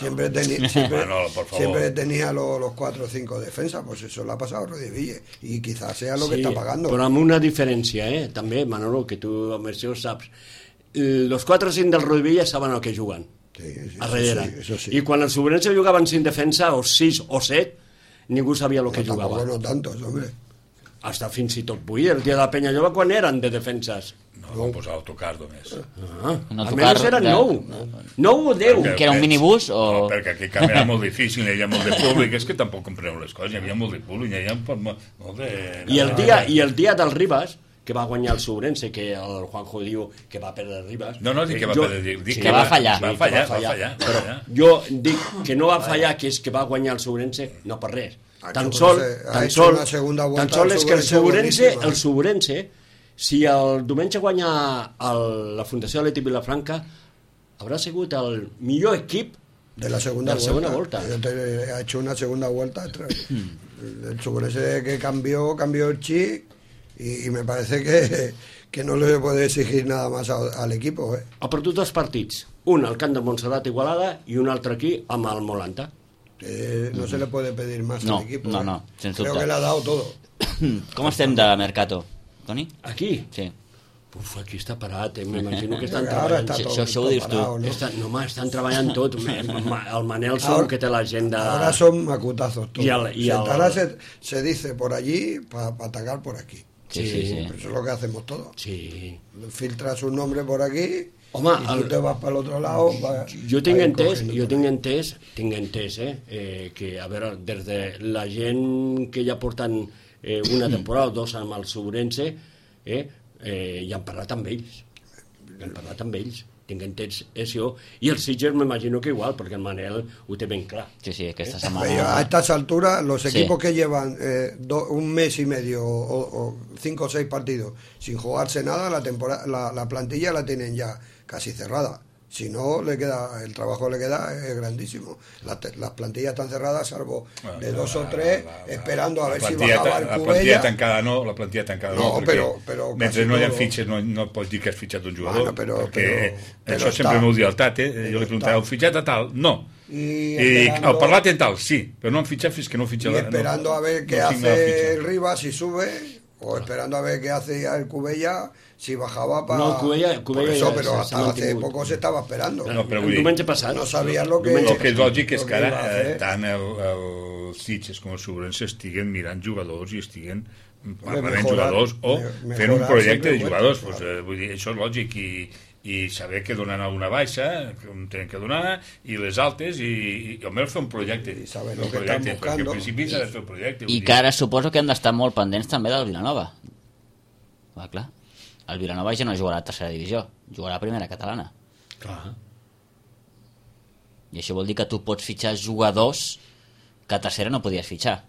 siempre tenía los 4 o 5 defensas. Pues eso le ha pasado a Rodeville, y quizás sea lo que está pagando. Però amb una diferència, també, Manolo, que tu amb això saps. Los 4 o 5 del Rodevilla saben el que juguen. Sí, A darrere. eso sí. I quan el Sobrense jugaven sin defensa, o 6 o 7, ningú sabia el que jugava. Tampoco no tantos, hombre. Hasta fins i tot avui, el dia de la Penya Llova, quan eren de defenses? No, van posar l'autocar només. Un Almenys autocar eren de- 9 o 10. Que era un minibús o... No, perquè aquell camp era molt difícil, hi havia molt de públic, és que tampoc compreneu les coses, hi havia molt de públic, hi havia molt de... I el dia del Ribas, que va guanyar el Sobrense, que el Juanjo diu que va perdre el Ribas... No, dic que va perdre, dic que va fallar. Va fallar. Però jo dic que no va fallar, que és que va guanyar el Sobrense, no per res. Ha Tan hecho sol, ha hecho una segunda vuelta tan sol al és que Sobrense el Sobrense, si el diumenge guanya la Fundació Atlètic Vilafranca, haurà sigut el millor equip de la segunda vuelta. Ha hecho una segunda vuelta. El Suborense que cambió el chip, y me parece que no le puede exigir nada más al equipo. Ha perdut 2 partits, un al camp de Montserrat Igualada i un altre aquí amb el Molanta. No se le puede pedir más No, al equipo. no, sense Creo dubte. que le ha dado todo. Com estem de Mercato, Toni? Aquí? Sí. Uf, aquí està parat, m'imagino que estan Ahora treballant. está todo, Això ho todo dius tu. parado, ¿no? Estan treballant tot. El Manel segur que té l'agenda... Ahora son macutazos todos. Y Ahora se dice por allí para atacar por aquí. Sí. Eso es lo que hacemos todos. Sí. Filtras un nombre por aquí, Home, y tú te vas para el otro lado. Jo tinc entès, que, a veure, des de la gent que ja porten una temporada o 2 amb el Sobrense, ja han parlat amb ells. Tinc entès això. I el Sitges m'imagino que igual, perquè el Manel ho té ben clar. Sí, aquesta A setmana... estas alturas, los Sí. equipos que llevan un mes y medio o 5 o 6 partidos sin jugarse nada, la plantilla la tienen ya casi cerrada. Si no, el trabajo le queda grandísimo. Las plantillas están cerradas, salvo de 2 o 3, esperando a ver si bajaba el La plantilla Cubella. tancada no, perquè però mentre quasi no hi ha todo. fitxes no pots dir que has fitxat un jugador, Bueno, perquè però això sempre està. m'ho diu el Tate, jo li preguntava, heu fitxat a tal? No. Y I esperando- el parlat en tal, sí, però no han fitxat fins que no fitxa y esperando a ver qué no signa la hace fitxa. el Rivas, si sube, o esperando a ver qué hacía el Cubella, si bajaba para... No, Cubella Por eso, ja pero s'ha hasta hace mantingut. poco se estava esperando. No, però El vull dir, diumenge passat. No sabien lo que... el que és lògic és lo que ara iba a hacer. tant el Sitges com el Sobrense estiguen mirant jugadors i estiguen parlant mejorar, jugadors o mejorar fent un projecte sempre de bueno, jugadors. claro. Pues, vull dir, això és lògic i saber que donen alguna baixa, que tenen que donar, i les altes, i almenys fer un projecte. I saber Un lo que projecte, estan perquè buscando. al principi s'ha de fer el projecte. I que ara suposo que hem d'estar molt pendents també del Vilanova. Clar. El Vilanova ja no jugarà a tercera divisió, jugarà a primera catalana. Clar. I això vol dir que tu pots fitxar jugadors que a tercera no podies fitxar.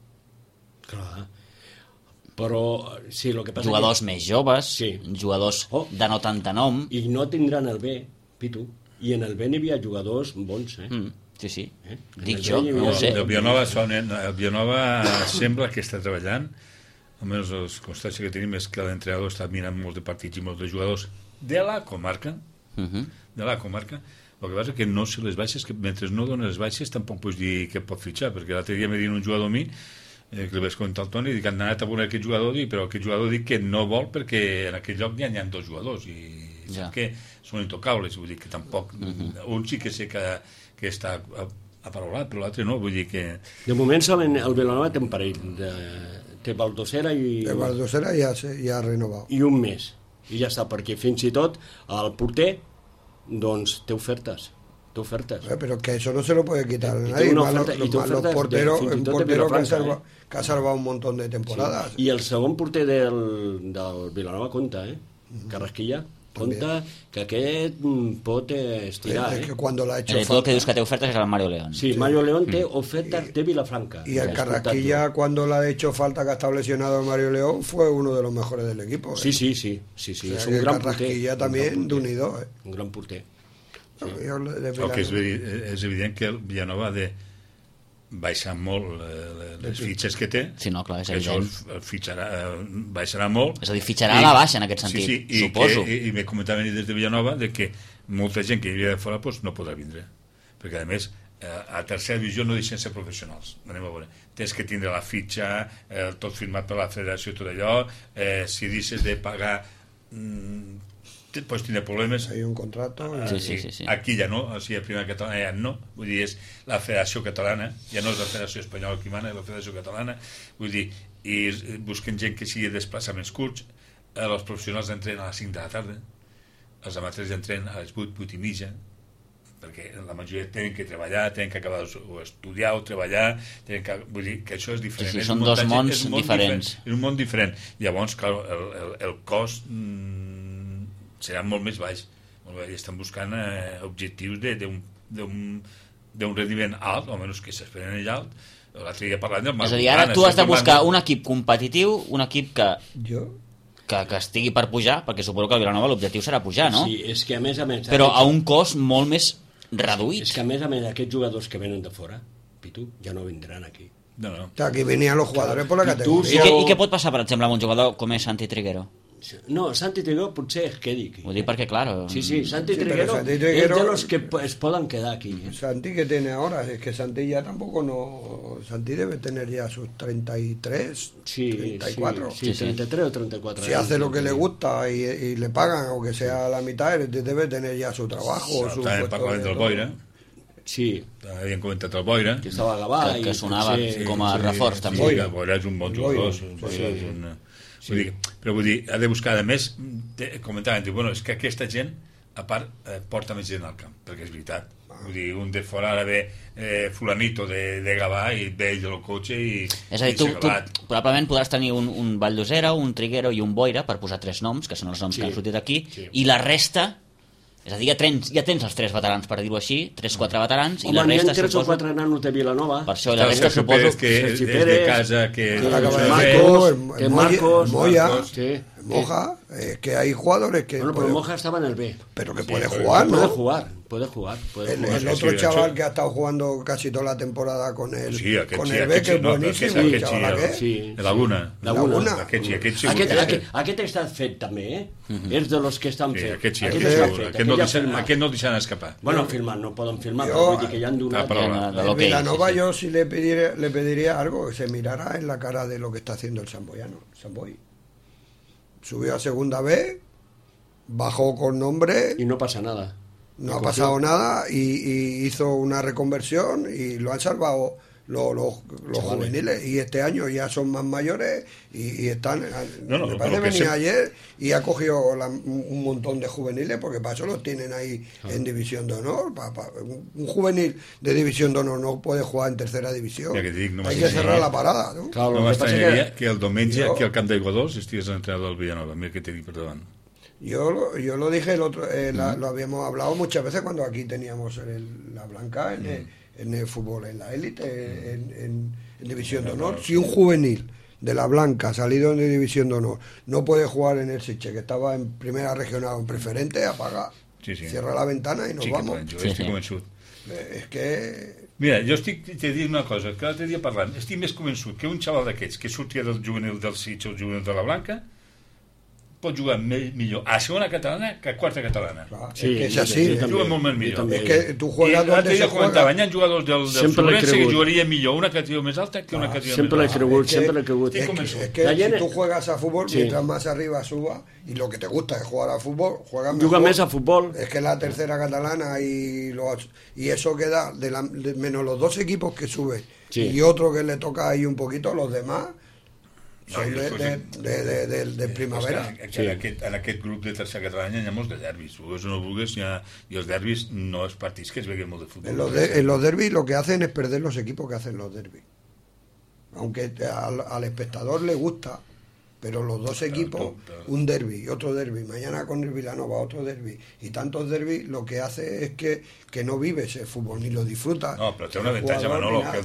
Clar. Però, sí, el que passa Jugadors més joves, Sí. jugadors Oh. de no tant de nom. I no tindran el B, Pitu. I en el B n'hi havia jugadors bons, Sí, sí. En Dic el jo, Bell hi no ho havia- sé. El Vilanova sembla que està treballant, almenys les constàncies que tenim és que l'entrenador està mirant molts de partits i molts de jugadors de la comarca, de la comarca. El que passa és que no sé les baixes, que mentre no dona les baixes tampoc pots dir que pot fitxar, perquè l'altre dia m'ha dit un jugador a mi, que li vaig comentar al Toni, dic que han anat a veure aquest jugador, però aquest jugador dic que no vol perquè en aquell lloc ja n'hi ha dos jugadors i Ja. que són intocables, vull dir que tampoc un sí que sé que està aparaulat, però l'altre no, vull dir que De moment solen el Vilanova té un parell té Baldosera El Baldosera ya ha renovado. i un més i ja està, perquè fins i tot el porter doncs té ofertes Pero que eso no se lo puede quitar a Y nadie. tengo una Más oferta- y tengo más los ofertas porteros, de- un fins i tot de portero Vilafranca, que ha salvado un montón de temporadas. i el segon porter del Vilanova compta, Carrasquilla compta que aquest pot estirar, Es que cuando la ha hecho El que falta. dius que té ofertes és el Mario León. Sí, Mario León té ofertes de Vilafranca. Y el Ja, Carrasquilla, cuando le ha hecho falta que ha estado lesionado Mario León, fue uno de los mejores del equipo. Sí, ¿eh? sí. O sea, És que un gran porter. Carrasquilla también de unido. Un gran porter. Yo de el que Vilano- és evident que el Vilanova ha de baixar molt les fitxes que té, Sí, no, clar, és que això evident. baixarà molt. És a dir, fitxarà a la baixa en aquest sentit, sí, suposo. I me comentaven des de Vilanova de que molta gent que hi havia de fora pues, no podrà vindre, perquè a més a tercera divisió no deixen ser professionals, anem a veure, tens que tindre la fitxa, tot firmat per la federació, tot allò, si deixes de pagar pots tindre problemes. Hay un contrato. Sí. Aquí ja no, o sigui, a primera catalana ja no, vull dir, és la federació catalana, ja no és la federació espanyola qui mana, és la federació catalana, vull dir, i busquen gent que sigui desplaçaments curts, els professionals entrenen a les 5 de la tarda, els amateurs entrenen a les 8, 8 i mitja, perquè la majoria tenen que treballar, tenen que acabar o estudiar o treballar, tenen que, vull dir que això és diferent. Sí, és són un dos muntatge- mons és un món diferents. És un món diferent. Llavors, clar, el cost serà molt més baix. I estan buscant objectius d'un rendiment alt, o almenys que s'esperen allà alt. L'altre dia parlant del És a dir, ara tu has de buscar un equip competitiu, un equip que estigui per pujar, perquè suposo que el Vilanova l'objectiu serà pujar, no? Sí, és que a més, Però a un cost molt més reduït. És que a més, aquests jugadors que venen de fora, Pitu, ja no vindran aquí. No. O sea, aquí venían los jugadores por la Y tú, categoría. I què pot passar, per exemple, amb un jugador com és Santi Triguero? No, Santi Triguero potser es quedi aquí. Ho dic perquè, clar... Sí, Santi Sí, pero Triguero Santi es Triguero- de los que es puedan quedar aquí. Santi que tiene ahora, es que Santi ya tampoco no... Santi debe tener ya sus 33, Sí, 34. Sí, 33 o 34. Si hace lo que le gusta y le pagan, aunque sea la mitad, él debe tener ya su trabajo. su També puesto parlant de del todo. Boira, Sí, havien comentat el Boira, que estava a Gavà. Que sonava com a reforç, sí, també. que el Boira és un bon jugador, vull dir, però vull dir, ha de buscar, a més, comentaven, diu, bueno, és que aquesta gent, a part, porta més gent al camp, perquè és veritat. Vull dir, un de fora ara ve fulanito de Gavà i ve ell del cotxe i És a dir, tu probablement podràs tenir un Valldosera, un Triguero i un Boira, per posar 3 noms, que són els noms que han sortit aquí, i la resta... És a dir, ja tens els 3 veterans, per dir-ho així, 3-4 veterans, i la Home, n'hi resta, ha 3 o suposo... 4 nanos de Vilanova. Per això, i la resta, suposo... que és Sergi de Pérez, casa, que... Ahora acaba de Marcos, Marcos, Marcos, Moya. Sí. Moja, que hay jugadores que... Bueno, pero Moja estaba en el B. Pero que puede jugar, ¿no? Puede jugar. El otro chaval que ha estado jugando casi toda la temporada con el, con el B, que es buenísimo, el chaval el Laguna. Aquest està fet també, és de los que estan fet. Aquest no deixan escapar. Bueno, filmar, no poden filmar, però vull dir que ja han donat... Vilanova yo sí le pediría algo, que se mirara en la cara de lo que está haciendo el Samboy. Subió a segunda vez, bajó con nombre... Y no pasa nada. No ha pasado nada y hizo una reconversión y lo han salvado los juveniles. Y este año ya son más mayores y están... me parece que venía ayer y ha cogido un montón de juveniles, porque para eso los tienen ahí en División de Honor. Un juvenil de División de Honor no puede jugar en tercera división. Hay que cerrar la parada, ¿no? Claro, no m'estranyaria que el diumenge aquí al Camp d'Aigua 2 estigués l'entrenador del Villanova. Mira que t'he dit per davant. Yo lo dije el otro, lo habíamos hablado muchas veces cuando aquí teníamos la Blanca en el fútbol, en la élite, en División de Honor. Si un juvenil de la Blanca salido de División de Honor no puede jugar en el Sitges, que estaba en primera regional o en preferente, apaga, cierra la ventana y nos vamos. Estic convençut. És que... Mira, jo t'he dit una cosa, que l'altre dia parlant, estic més convençut que un xaval d'aquests que sortia del juvenil del Sitges o el juvenil de la Blanca pot jugar millor a segona catalana que a quarta catalana. Sí, és així. Juga molt més millor. És que tu juegas donde se juega. Hi ha jugadors del Sobrense que jugarien millor una categoria més alta que una categoria més alta. Sempre l'he cregut. Es que si tú juegas a fútbol, mientras más arriba suba, y lo que te gusta es jugar a fútbol, juegas mejor. Juga més a futbol. Es que la tercera catalana y eso queda menos los dos equipos que suben y otro que le toca ahí un poquito, los demás són de primavera. En aquest grup de tercera catalana hi ha molts de derbis. Vulgues o no vulgues, i els derbis no és partits que es veguen molt de futbol. En los derbis lo que hacen es perder los equipos que hacen los derbis. Aunque al espectador le gusta, pero los dos equipos, un derbi y otro derbi, mañana con el Vilanova otro derbi, y tantos derbis, lo que hace es que no vives el fútbol ni lo disfrutas. No, però té un avantatge, Manolo, que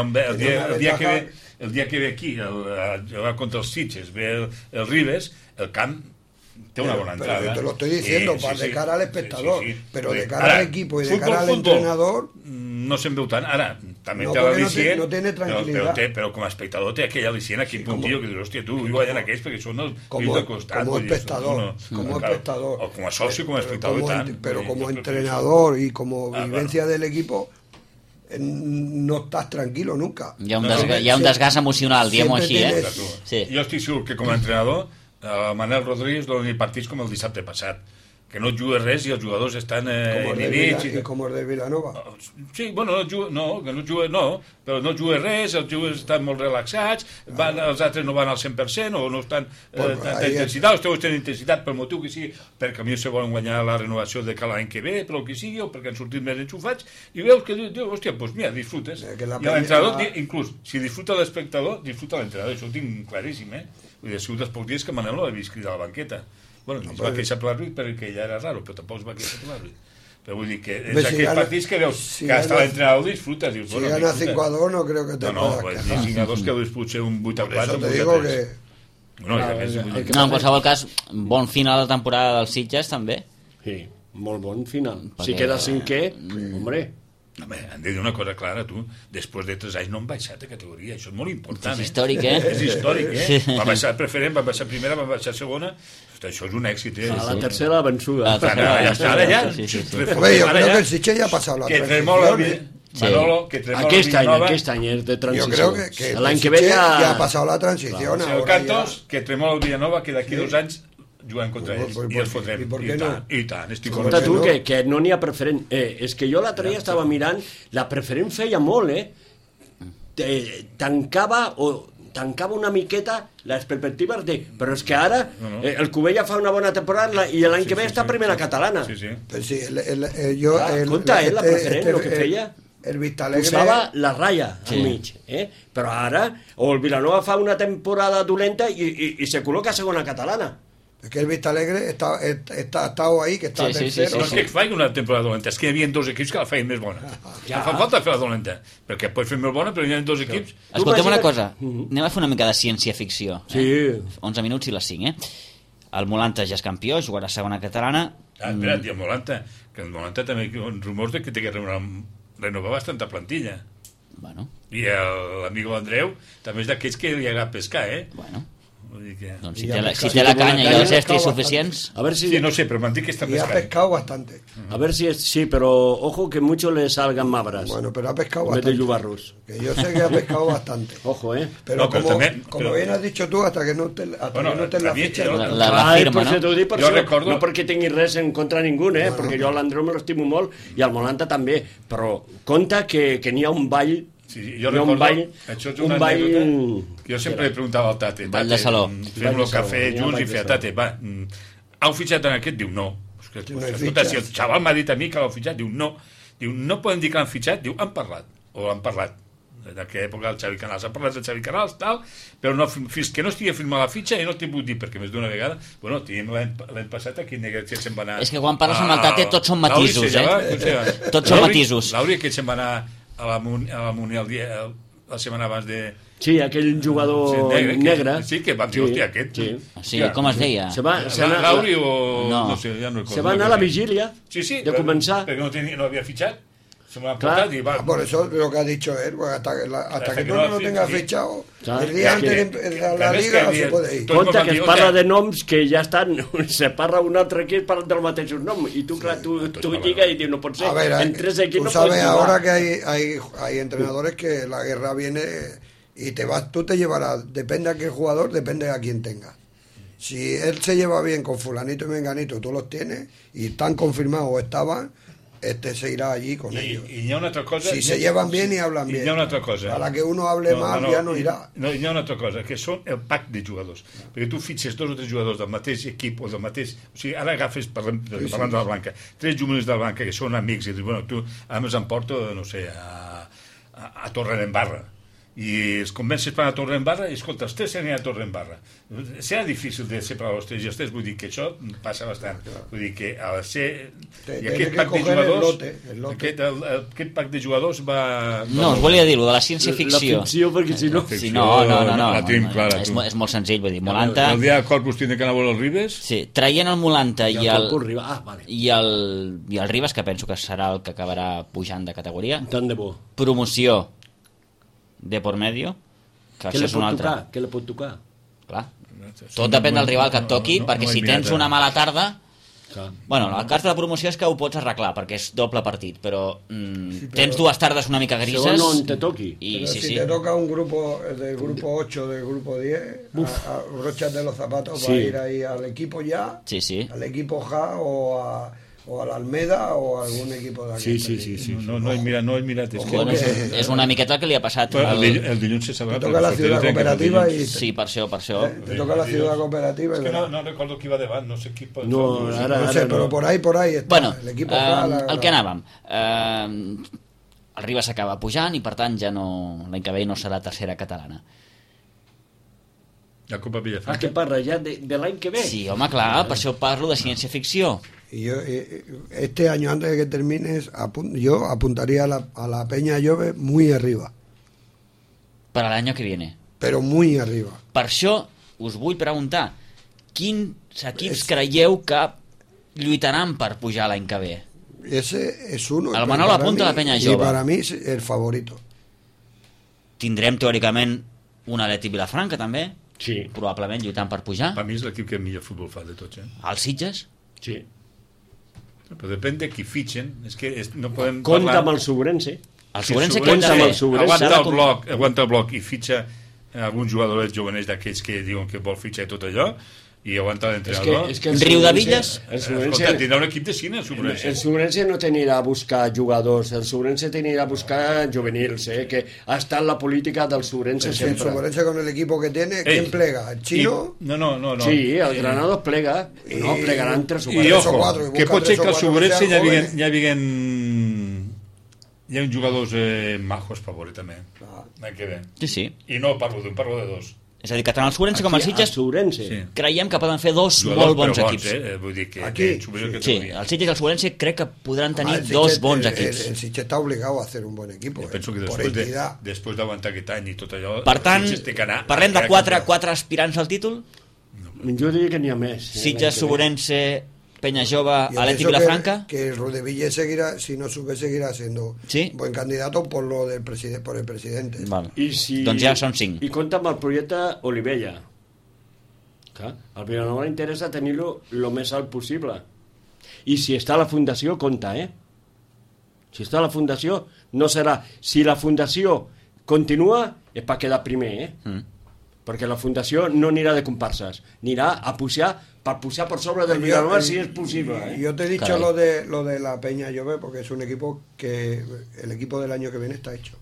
el dia que ve aquí a jugar contra els Sitges, ve el Ribes, el camp té una bona entrada. Pero te lo estoy diciendo, de cara al espectador, pero de cara al equipo y de cara al entrenador... No se'n veu tant. Ara, també té l'al·licient, no tiene tranquil·litat. Però com a espectador té aquell al·licient, aquell puntillo que dius, hòstia, tu, jo vaig en aquells perquè són els fills de costat. Como espectador. O com a soci, com a espectador i tant. Pero como entrenador y como vivencia del equipo, no estàs tranquil·lo nunca. Hi ha un desgast emocional, diguem-ho així, Jo estic segur que com a entrenador Manel Rodríguez dona partits com el dissabte passat, que no juga res i els jugadors estan inhibits. I com els de Vilanova. Sí, bueno, però no juga res, els jugadors estan molt relaxats, els altres no van al 100% o no estan tanta intensitat, els teus tenen intensitat pel motiu que sigui, perquè a mi se volen guanyar la renovació de cada any que ve, però el que sigui, o perquè han sortit més enxufats, i veus que diu, hòstia, doncs mira, disfrutes. I l'entrenador, inclús, si disfruta l'espectador, disfruta l'entrenador, això ho tinc claríssim, Vull dir, ha sigut dels pocs dies que Manel no l'ha vist cridar a la banqueta. Bueno, es va queixar per l'àrbit perquè ja era raro, però tampoc es va queixar per l'àrbit. Però vull dir que és aquells partits que veus que hasta l'entrenador disfruta. Si gana 5-2 no creo que te puedas quejar. 5-2 que veus potser un 8-4. Eso te digo que... No, en qualsevol cas, bon final de temporada dels Sitges també. Sí, molt bon final. Si queda cinquè, hombre... Home, han de dir una cosa clara, tu. Després de 3 anys no han baixat de categoria. Això és molt important, És històric, És històric, Va baixar preferent, va baixar primera, va baixar segona. Això és un èxit, La tercera vençuda. Ja està, ara ja. Hombre, yo creo que el Sitges ya ha pasado la transición. Manolo, que tremó aquest any és de transició. Yo creo que l'any que ve ya ha pasado la transición. El Cantos, que tremó el Villanova, que d'aquí 2 anys jugant contra ells, i els fotrem. I tant, estic convençut. Escolta tu, que no n'hi ha preferent. És que jo l'altre dia estava mirant, la preferent feia molt, tancava una miqueta les perspectives però és que ara el Cubella fa una bona temporada i l'any que ve està a primera catalana. Compte, la preferent, el que feia el Vistalegre posava la ratlla al mig, però ara o el Vilanova fa una temporada dolenta i se col·loca a segona catalana. Es que el Vistalegre está estado ahí, que está tercero. No és que faci una temporada dolenta, és que hi havia 2 equips que la feien més bona. Ja fa falta fer la dolenta, perquè pots fer més bona, però hi ha 2 equips... Escolta'm una cosa, anem a fer una mica de ciència-ficció. Sí. 11 minuts i les 5, El Molanta ja és campió, jugarà a segona catalana. Espera't, i el Molanta, que el Molanta també hi ha rumors de que té que renovar bastanta plantilla. Bueno, I l'amigo Andreu també és d'aquells que li agrada pescar, bueno. Vull dir que... Doncs si té la canya i els estris suficients... A ver si... Sí, no sé, però m'han dit que està Y ha pescant. pescado bastante. A ver si es... Sí, pero ojo que mucho le salgan mabras. Bueno, pero ha pescado En vez de bastante. yubarros. Que yo sé que ha pescado bastante. Ojo, Pero, No, pero como, también- como pero- bien has dicho tú, hasta que no esté, Bueno, en la también- ficha... yo- no- La firma, per no? això t'ho dic, per Jo això, recordo- no perquè tingui res en contra ningú, perquè jo a l'Andreu me l'estimo molt i al Molanta també, però compte que n'hi ha un ball. Sí, jo hi ha un recordo, ball, això és un una ball... anècdota que jo sempre li preguntava al Tate, Ball de saló. fem Ball de el cafè saló, junts ball i de feia, saló. Tate, va, heu fitxat en aquest? Diu, no. no hi Escolta, si el fitxes. xaval m'ha dit a mi que l'heu fitxat, diu, no. Diu, no podem dir que l'han fitxat, diu, han parlat, o han parlat. En aquella època el Xavi Canals ha parlat del Xavi Canals, tal, però no, fins que no estigui firmada la fitxa i no t'he pogut dir, perquè més d'una vegada, bueno, tenim l'any passat aquí en Negre que se'n va anar... És que quan parles amb el Tate tots són matisos, Tots són matisos. L'Auri que se'n va anar a la Munial la setmana abans de... Sí, aquell jugador negre. Sí, que vam dir, hòstia, aquest... Sí, com es deia? L'Auri o... No. No sé, ja no recordo. Se va anar a la vigília de començar. Perquè no havia fitxat. Se m'ha Clar. portat i va... Por eso lo que ha dicho él, pues hasta que que tú no no lo lo tengas firmes, fichado, Claro, el día es antes que- de empezar la que ves liga que se havia- puede ir. Tot Compte el que es món parla diu, de noms que ja estan... Se parla un altre equip parla del mateix nom i tu, clar, tu lliga i dius, no pot ser. A ver, En tres equips tú no sabes pots jugar. ahora que hay entrenadores que la guerra viene y tú te llevarás, depende a qué jugador, depende a quién tenga. Si él se lleva bien con fulanito y menganito, tú los tienes y están confirmados o estaban, se irá allí con ellos. I hi ha una altra cosa... Si se llevan bien y hablan I bien. hi ha una altra cosa. A la que uno hable mal ya no irá. No, hi ha una altra cosa, que són el pack de jugadors. Perquè tu fitxes 2 o 3 jugadors del mateix equip o del mateix... O sigui, ara agafes, parlant de la Blanca, 3 jugadors de la Blanca que són amics i dius, bueno, tu, a més em porto, no sé, a Torredembarra. I els convences per anar a Torredembarra i, escolta, els 3 s'aniran a Torredembarra. Serà difícil de separar els 3 i els 3, vull dir que això passa bastant. Vull dir que al ser... I aquest pack de jugadors... Aquest pack de jugadors va... No, us volia dir, lo de la ciència-ficció. La ficció, perquè si no... Sí, no. La tenim clara, tu. És molt senzill, vull dir, Molanta... El dia de Corpus tiene que anar a veure el Ribes. Sí, traient el Molanta i el Vale. Ribas, que penso que serà el que acabarà pujant de categoria. Tant de bo. Promoció de por medio, que Què això li és un pot altre. tocar? Què li pot tocar? Clar. Tot depèn del rival que et toqui, perquè si tens una mala tarda... Clar. Bueno, la carta de promoció és que ho pots arreglar, perquè és doble partit, però tens 2 tardes una mica grises... Segons on te toqui. I Pero sí, si sí. te toca un grupo del grupo 8, del grupo 10, a brochas de los zapatos Sí. para ir ahí al equipo ya, Sí, sí. al equipo Ja o a la Almeda o a algún equipo de aquí. Sí. No he mirat. És que Bueno, és una miqueta el que li ha passat. el dilluns se sabrà. Te toca la ciudad cooperativa y Sí, per això. te toca la ciudad cooperativa. És y que verás. no recordo qui va davant, no sé qui... No, ara No sé, pero por ahí está. Bueno, el equipo Ja, el que anàvem. El Ribas acaba pujant i, per tant, ja no l'any que ve no serà tercera catalana. La Copa Ah, Villafranca. que parla ja de l'any que ve? Sí, home, clar, per això parlo de ciència-ficció. Y yo, este año, antes de que termines, yo apuntaría a la Peña Llove muy arriba, Per a l'any que viene. pero muy arriba. Per això us vull preguntar, quins equips creieu que lluitaran per pujar l'any que ve? Ese es uno. El Manol para apunta mí- la Peña Y Llove. para mí es el favorito. Tindrem, teòricament, un Atleti Vilafranca, també, Sí. probablement lluitant per pujar. Per mi és l'equip que millor futbol fa de tots, Els Sitges? Sí. Però depèn de qui fitxen. És que no podem Compte parlar... amb el Sobrense. El Si Sobrense el què hem de amb fer? el Sobrense aguanta el bloc i fitxa alguns jugadors jovenets d'aquells que diuen que vol fitxar i tot allò, i aguanta l'entrenador. És que el Riudevilles? El Escolta, Sobrense... tindrà un equip de cine, el Sobrense. El Sobrense no t'anirà a buscar jugadors, el Sobrense t'anirà a buscar juvenils, que ha estat la política del Sobrense Si el sempre. Sobrense con el equipo que tiene, ¿quién plega? ¿El chino? No. Sí, el Granado plega, no, plegaran 3 o I 4. o ojo, quatre, i que busca pot ser tres o que el quatre Sobrense que sean jóvenes. hi ha jugadors majos per veure també. L'any que ve. Sí, sí. I no parlo d'un, parlo de dos. És a dir, que tant el Sobrense com el El Sitges Sobrense. Sí. creiem que poden fer dos Jugadors molt bons però equips. Vull dir que Aquí. superior que Sí, categoria. el Sitges i el Sobrense crec que podran tenir El dos Sitges- bons el equips. Sitges está obligado a hacer un buen equipo. Jo penso que por entidad. després d'aguantar aquest any i tot allò... Per tant, el Sitges té que anar parlem de a- 4 aspirants al títol? Jo diria que n'hi ha més. Sitges, Suburense, Peña Jove, Y Atlético eso Vilafranca. que el Rodeville seguirá, si no sube, seguirá siendo Sí. buen candidato por lo del por el presidente. Val. I Doncs ja són 5. I compta amb el projecte Olivella. Clar, al Vilanova interessa tenir-lo el més alt possible. I si està a la fundació, compta, Si està a la fundació, no serà... Si la fundació continua, és per quedar primer, Perquè la fundació no anirà de comparses, anirà a pujar per sobre del Vilanova si es posible. Yo te he dicho Caray. lo de la Peña Llove porque es un equipo que el equipo del año que viene está hecho.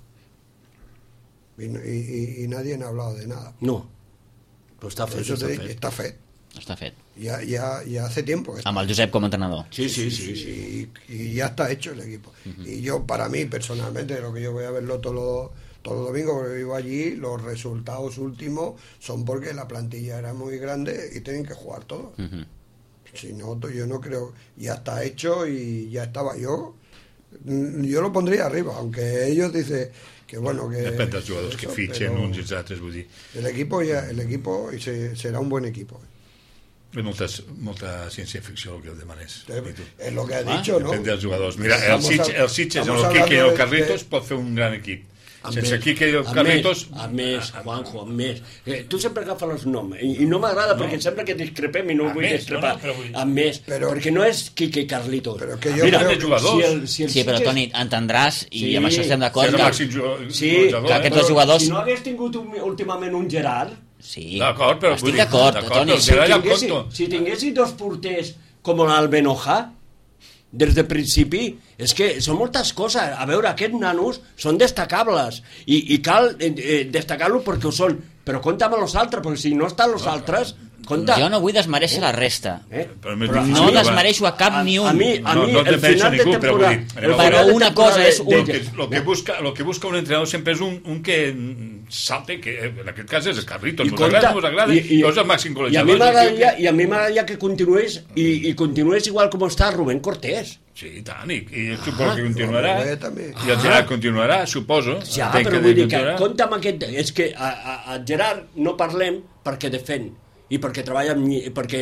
Y nadie ha hablado de nada. No, però està Por fet, eso te està digo, fet. está fet. Està fet. Ya hace tiempo que está. Amb el Josep com a entrenador. Sí. Y ya está hecho el equipo. Y yo, para mí, personalmente, lo que yo voy a verlo todos los domingos, porque vivo allí, los resultados últimos son porque la plantilla era muy grande y tienen que jugar todos. Si no, yo no creo. Ya está hecho y ya estaba. Yo lo pondría arriba, aunque ellos dicen que bueno, que... Depèn dels jugadors que fitxen uns i els altres, vull dir. El equipo serà un buen equipo. És molta ciència-ficció el que el demanes. Es lo que has dicho, ¿no? Depèn dels jugadors. Mira, el Sitges, estamos el Quique i el hablando Carlitos pot fer un gran equip. Sense Quique i el Carlitos... A més, Juanjo, a més. Tu sempre agafes els noms, i no m'agrada perquè sempre que discrepem i no vull discrepar. A més, perquè no és Quique i Carlitos. Però que jo Mira, creo que jugadors. Sí, però Toni, entendràs, i amb això estem És d'acord, el màxim Sí, que aquests dos jugadors... Si no hagués tingut últimament un Gerard... Sí, D'acord, però estic d'acord, Toni. el Gerard ja el conto. Si tinguessis dos porters com l'Albenoja, des de principi, és que són moltes coses. A veure, aquests nanos són destacables i cal destacar-los perquè ho són, però compta amb els altres, perquè si no estan els altres, compta. Jo no vull desmereixer la resta. Però No desmereixo a cap ni un. A mi No el defensa final de ningú, però vull temporada... dir, el però final de una temporada cosa és de- Lo que busca un entrenador sempre és un que salte, que en aquest cas és el Carlitos, I mos compta, agrada, mos agrada, i és el màxim i a mi golejador. m'agradaria que continués i continués igual com està Rubén Cortés. Sí, i tant, i suposo que continuarà, Rubén també. i el Gerard continuarà, suposo. Ja, Entenc però que vull dir que continuarà. compta amb aquest... És que a Gerard no parlem perquè defèn i perquè treballa perquè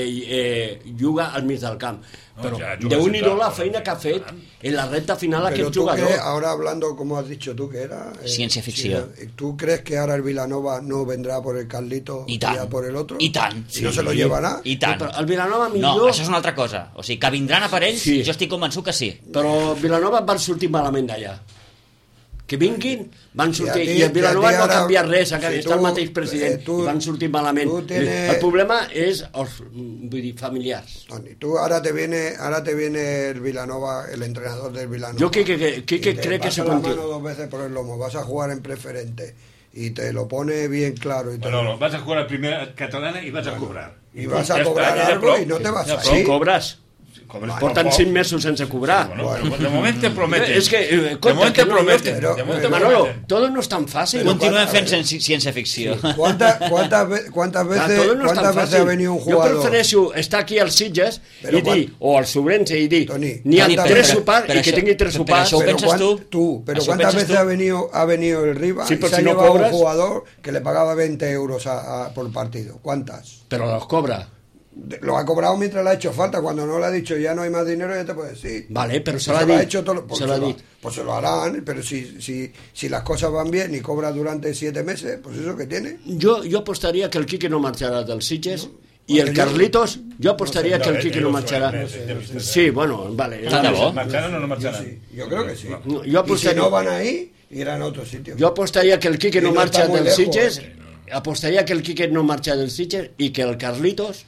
juga al mig del camp. Però ja, juga Déu-n'hi-do central, la feina que ha fet en la recta final Pero aquest tú jugador. crees, ahora hablando como has dicho tú que era... Ciencia ficción. ¿Tú crees que ahora el Vilanova no vendrá por el Carlito I tant. ya por el otro? I tant. ¿Y no se lo llevará? I tant. Però el Vilanova No, millor... això és una altra cosa. O sigui, que vindran a per ells, Sí. jo estic convençut que sí. Però Vilanova van sortir malament d'allà. Que vinguin, van sortir... I a ti- I el Vilanova i a ti no ha ara- canviat res, si està el tu- mateix president, tu- i van sortir malament. tu tienes- El problema és els familiars. Toni, tú ahora te viene el Vilanova, el entrenador del Vilanova. Yo que y te cree que se pasa la continúa. mano 2 veces por el lomo, vas a jugar en preferente y te lo pone bien claro y, Bueno, vas a jugar a primera catalana i vas a cobrar. y vas a Ja cobrar està, ja algo prou. y no te vas a Sí, ir. cobres. Cobres Porten poc. 5 mesos sense cobrar. Bueno, de moment te prometen. És que, de compte, moment que te no, prometen. però- De moment te Manolo, prometen. todo no es tan fácil. Pero Continuem cuánta- fent ciència-ficció. ¿Cuántas Clar, veces, todo no es tan cuántas veces fácil. ha venido un Jo jugador? prefereixo estar aquí als Sitges Però i dir, o al Sobrense i dir, Toni, n'hi ha Toni, 3 però- sopars però i que això- tingui 3 però sopars. això ho penses tu? Pero Això ¿cuántas penses veces tu? ha venido el Riva Sí, y pero se si ha no llevado cobras- un jugador que le pagaba 20 euros por partido? ¿Cuántas? Però los cobra. Lo ha cobrado mientras le ha hecho falta. Cuando no le ha dicho ya no hay más dinero, ya te puede decir. Vale, pero se Se lo ha lo ha dit. hecho todo. Se lo ha dit. Pues se lo harán, pero si las cosas van bien y cobra durante 7 meses, pues eso que tiene. Jo apostaria que el Quique no marxarà dels Sitges i el perquè Carlitos, jo apostaria que el Quique no ellos marxarà. suelen, Sí, bueno, vale. Tant de bo. ¿Marcharan o no marcharan? Sí, yo creo que sí. Jo Y si apostaria, no van ahí, irán a otro sitio. jo apostaria que el Quique I no no marxa està molt dels lejos, Sitges, apostaria que el Quique no marxa dels Sitges i que el Carlitos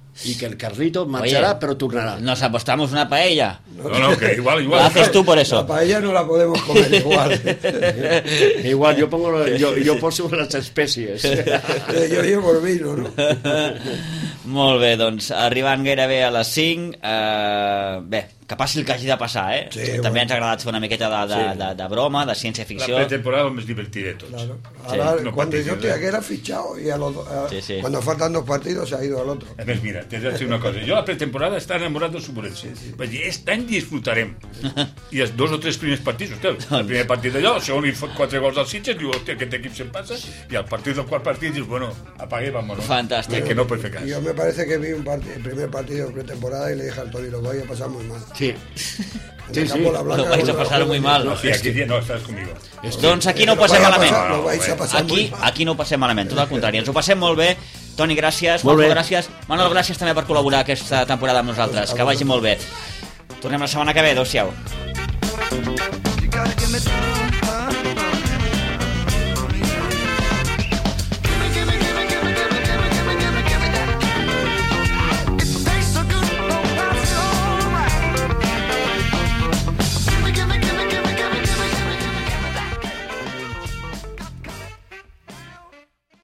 marxarà, però tornarà. Nos apostamos una paella. No, que igual. La haces tú por eso. La paella no la podemos comer igual. Igual, jo poso les espècies. Yo llevo el vino, ¿no? Molt bé, doncs arribant gairebé a les 5, bé, que passi el que hagi de passar, eh? Sí, També bueno. ens ha agradat fer una miqueta de broma, de ciència-ficció. La pretemporada es divertir de todos. Claro. Ahora, no cuando yo partidos, estoy aquí era fichado y Sí. cuando faltan 2 partidos se ha ido al otro. A més, mira, t'he de dir una cosa. Jo a la pretemporada està enamorat del Subúrense. Vaig dir, aquest any disfrutarem. I els 2 o 3 primers partits, hòstia, el primer partit d'allò, el segon li fot 4 gols al Sitges, diu, hòstia, aquest equip se'n passa, i al partit del quart partit dius, bueno, apague, vámonos. Fantàstic. Que no pot fer cas. Y yo me parece que vi el primer partido de pretemporada y le dije al Toni, lo vais a pasar muy mal. Sí. En el campo La Blanca, Lo vais a cuando pasar muy mal. No, sí, aquí no, estàs conmigo. Doncs aquí no ho Lo passem vais a malament. pasar- lo vais a pasar muy mal. Aquí no ho passem malament, tot el contrari, ens ho passem molt bé. Toni, gràcies, Molt Juanjo, bé. gràcies. Manol, gràcies també per col·laborar aquesta temporada amb nosaltres, que vagi molt bé. Tornem la setmana que ve, adéu-siau. You gotta give me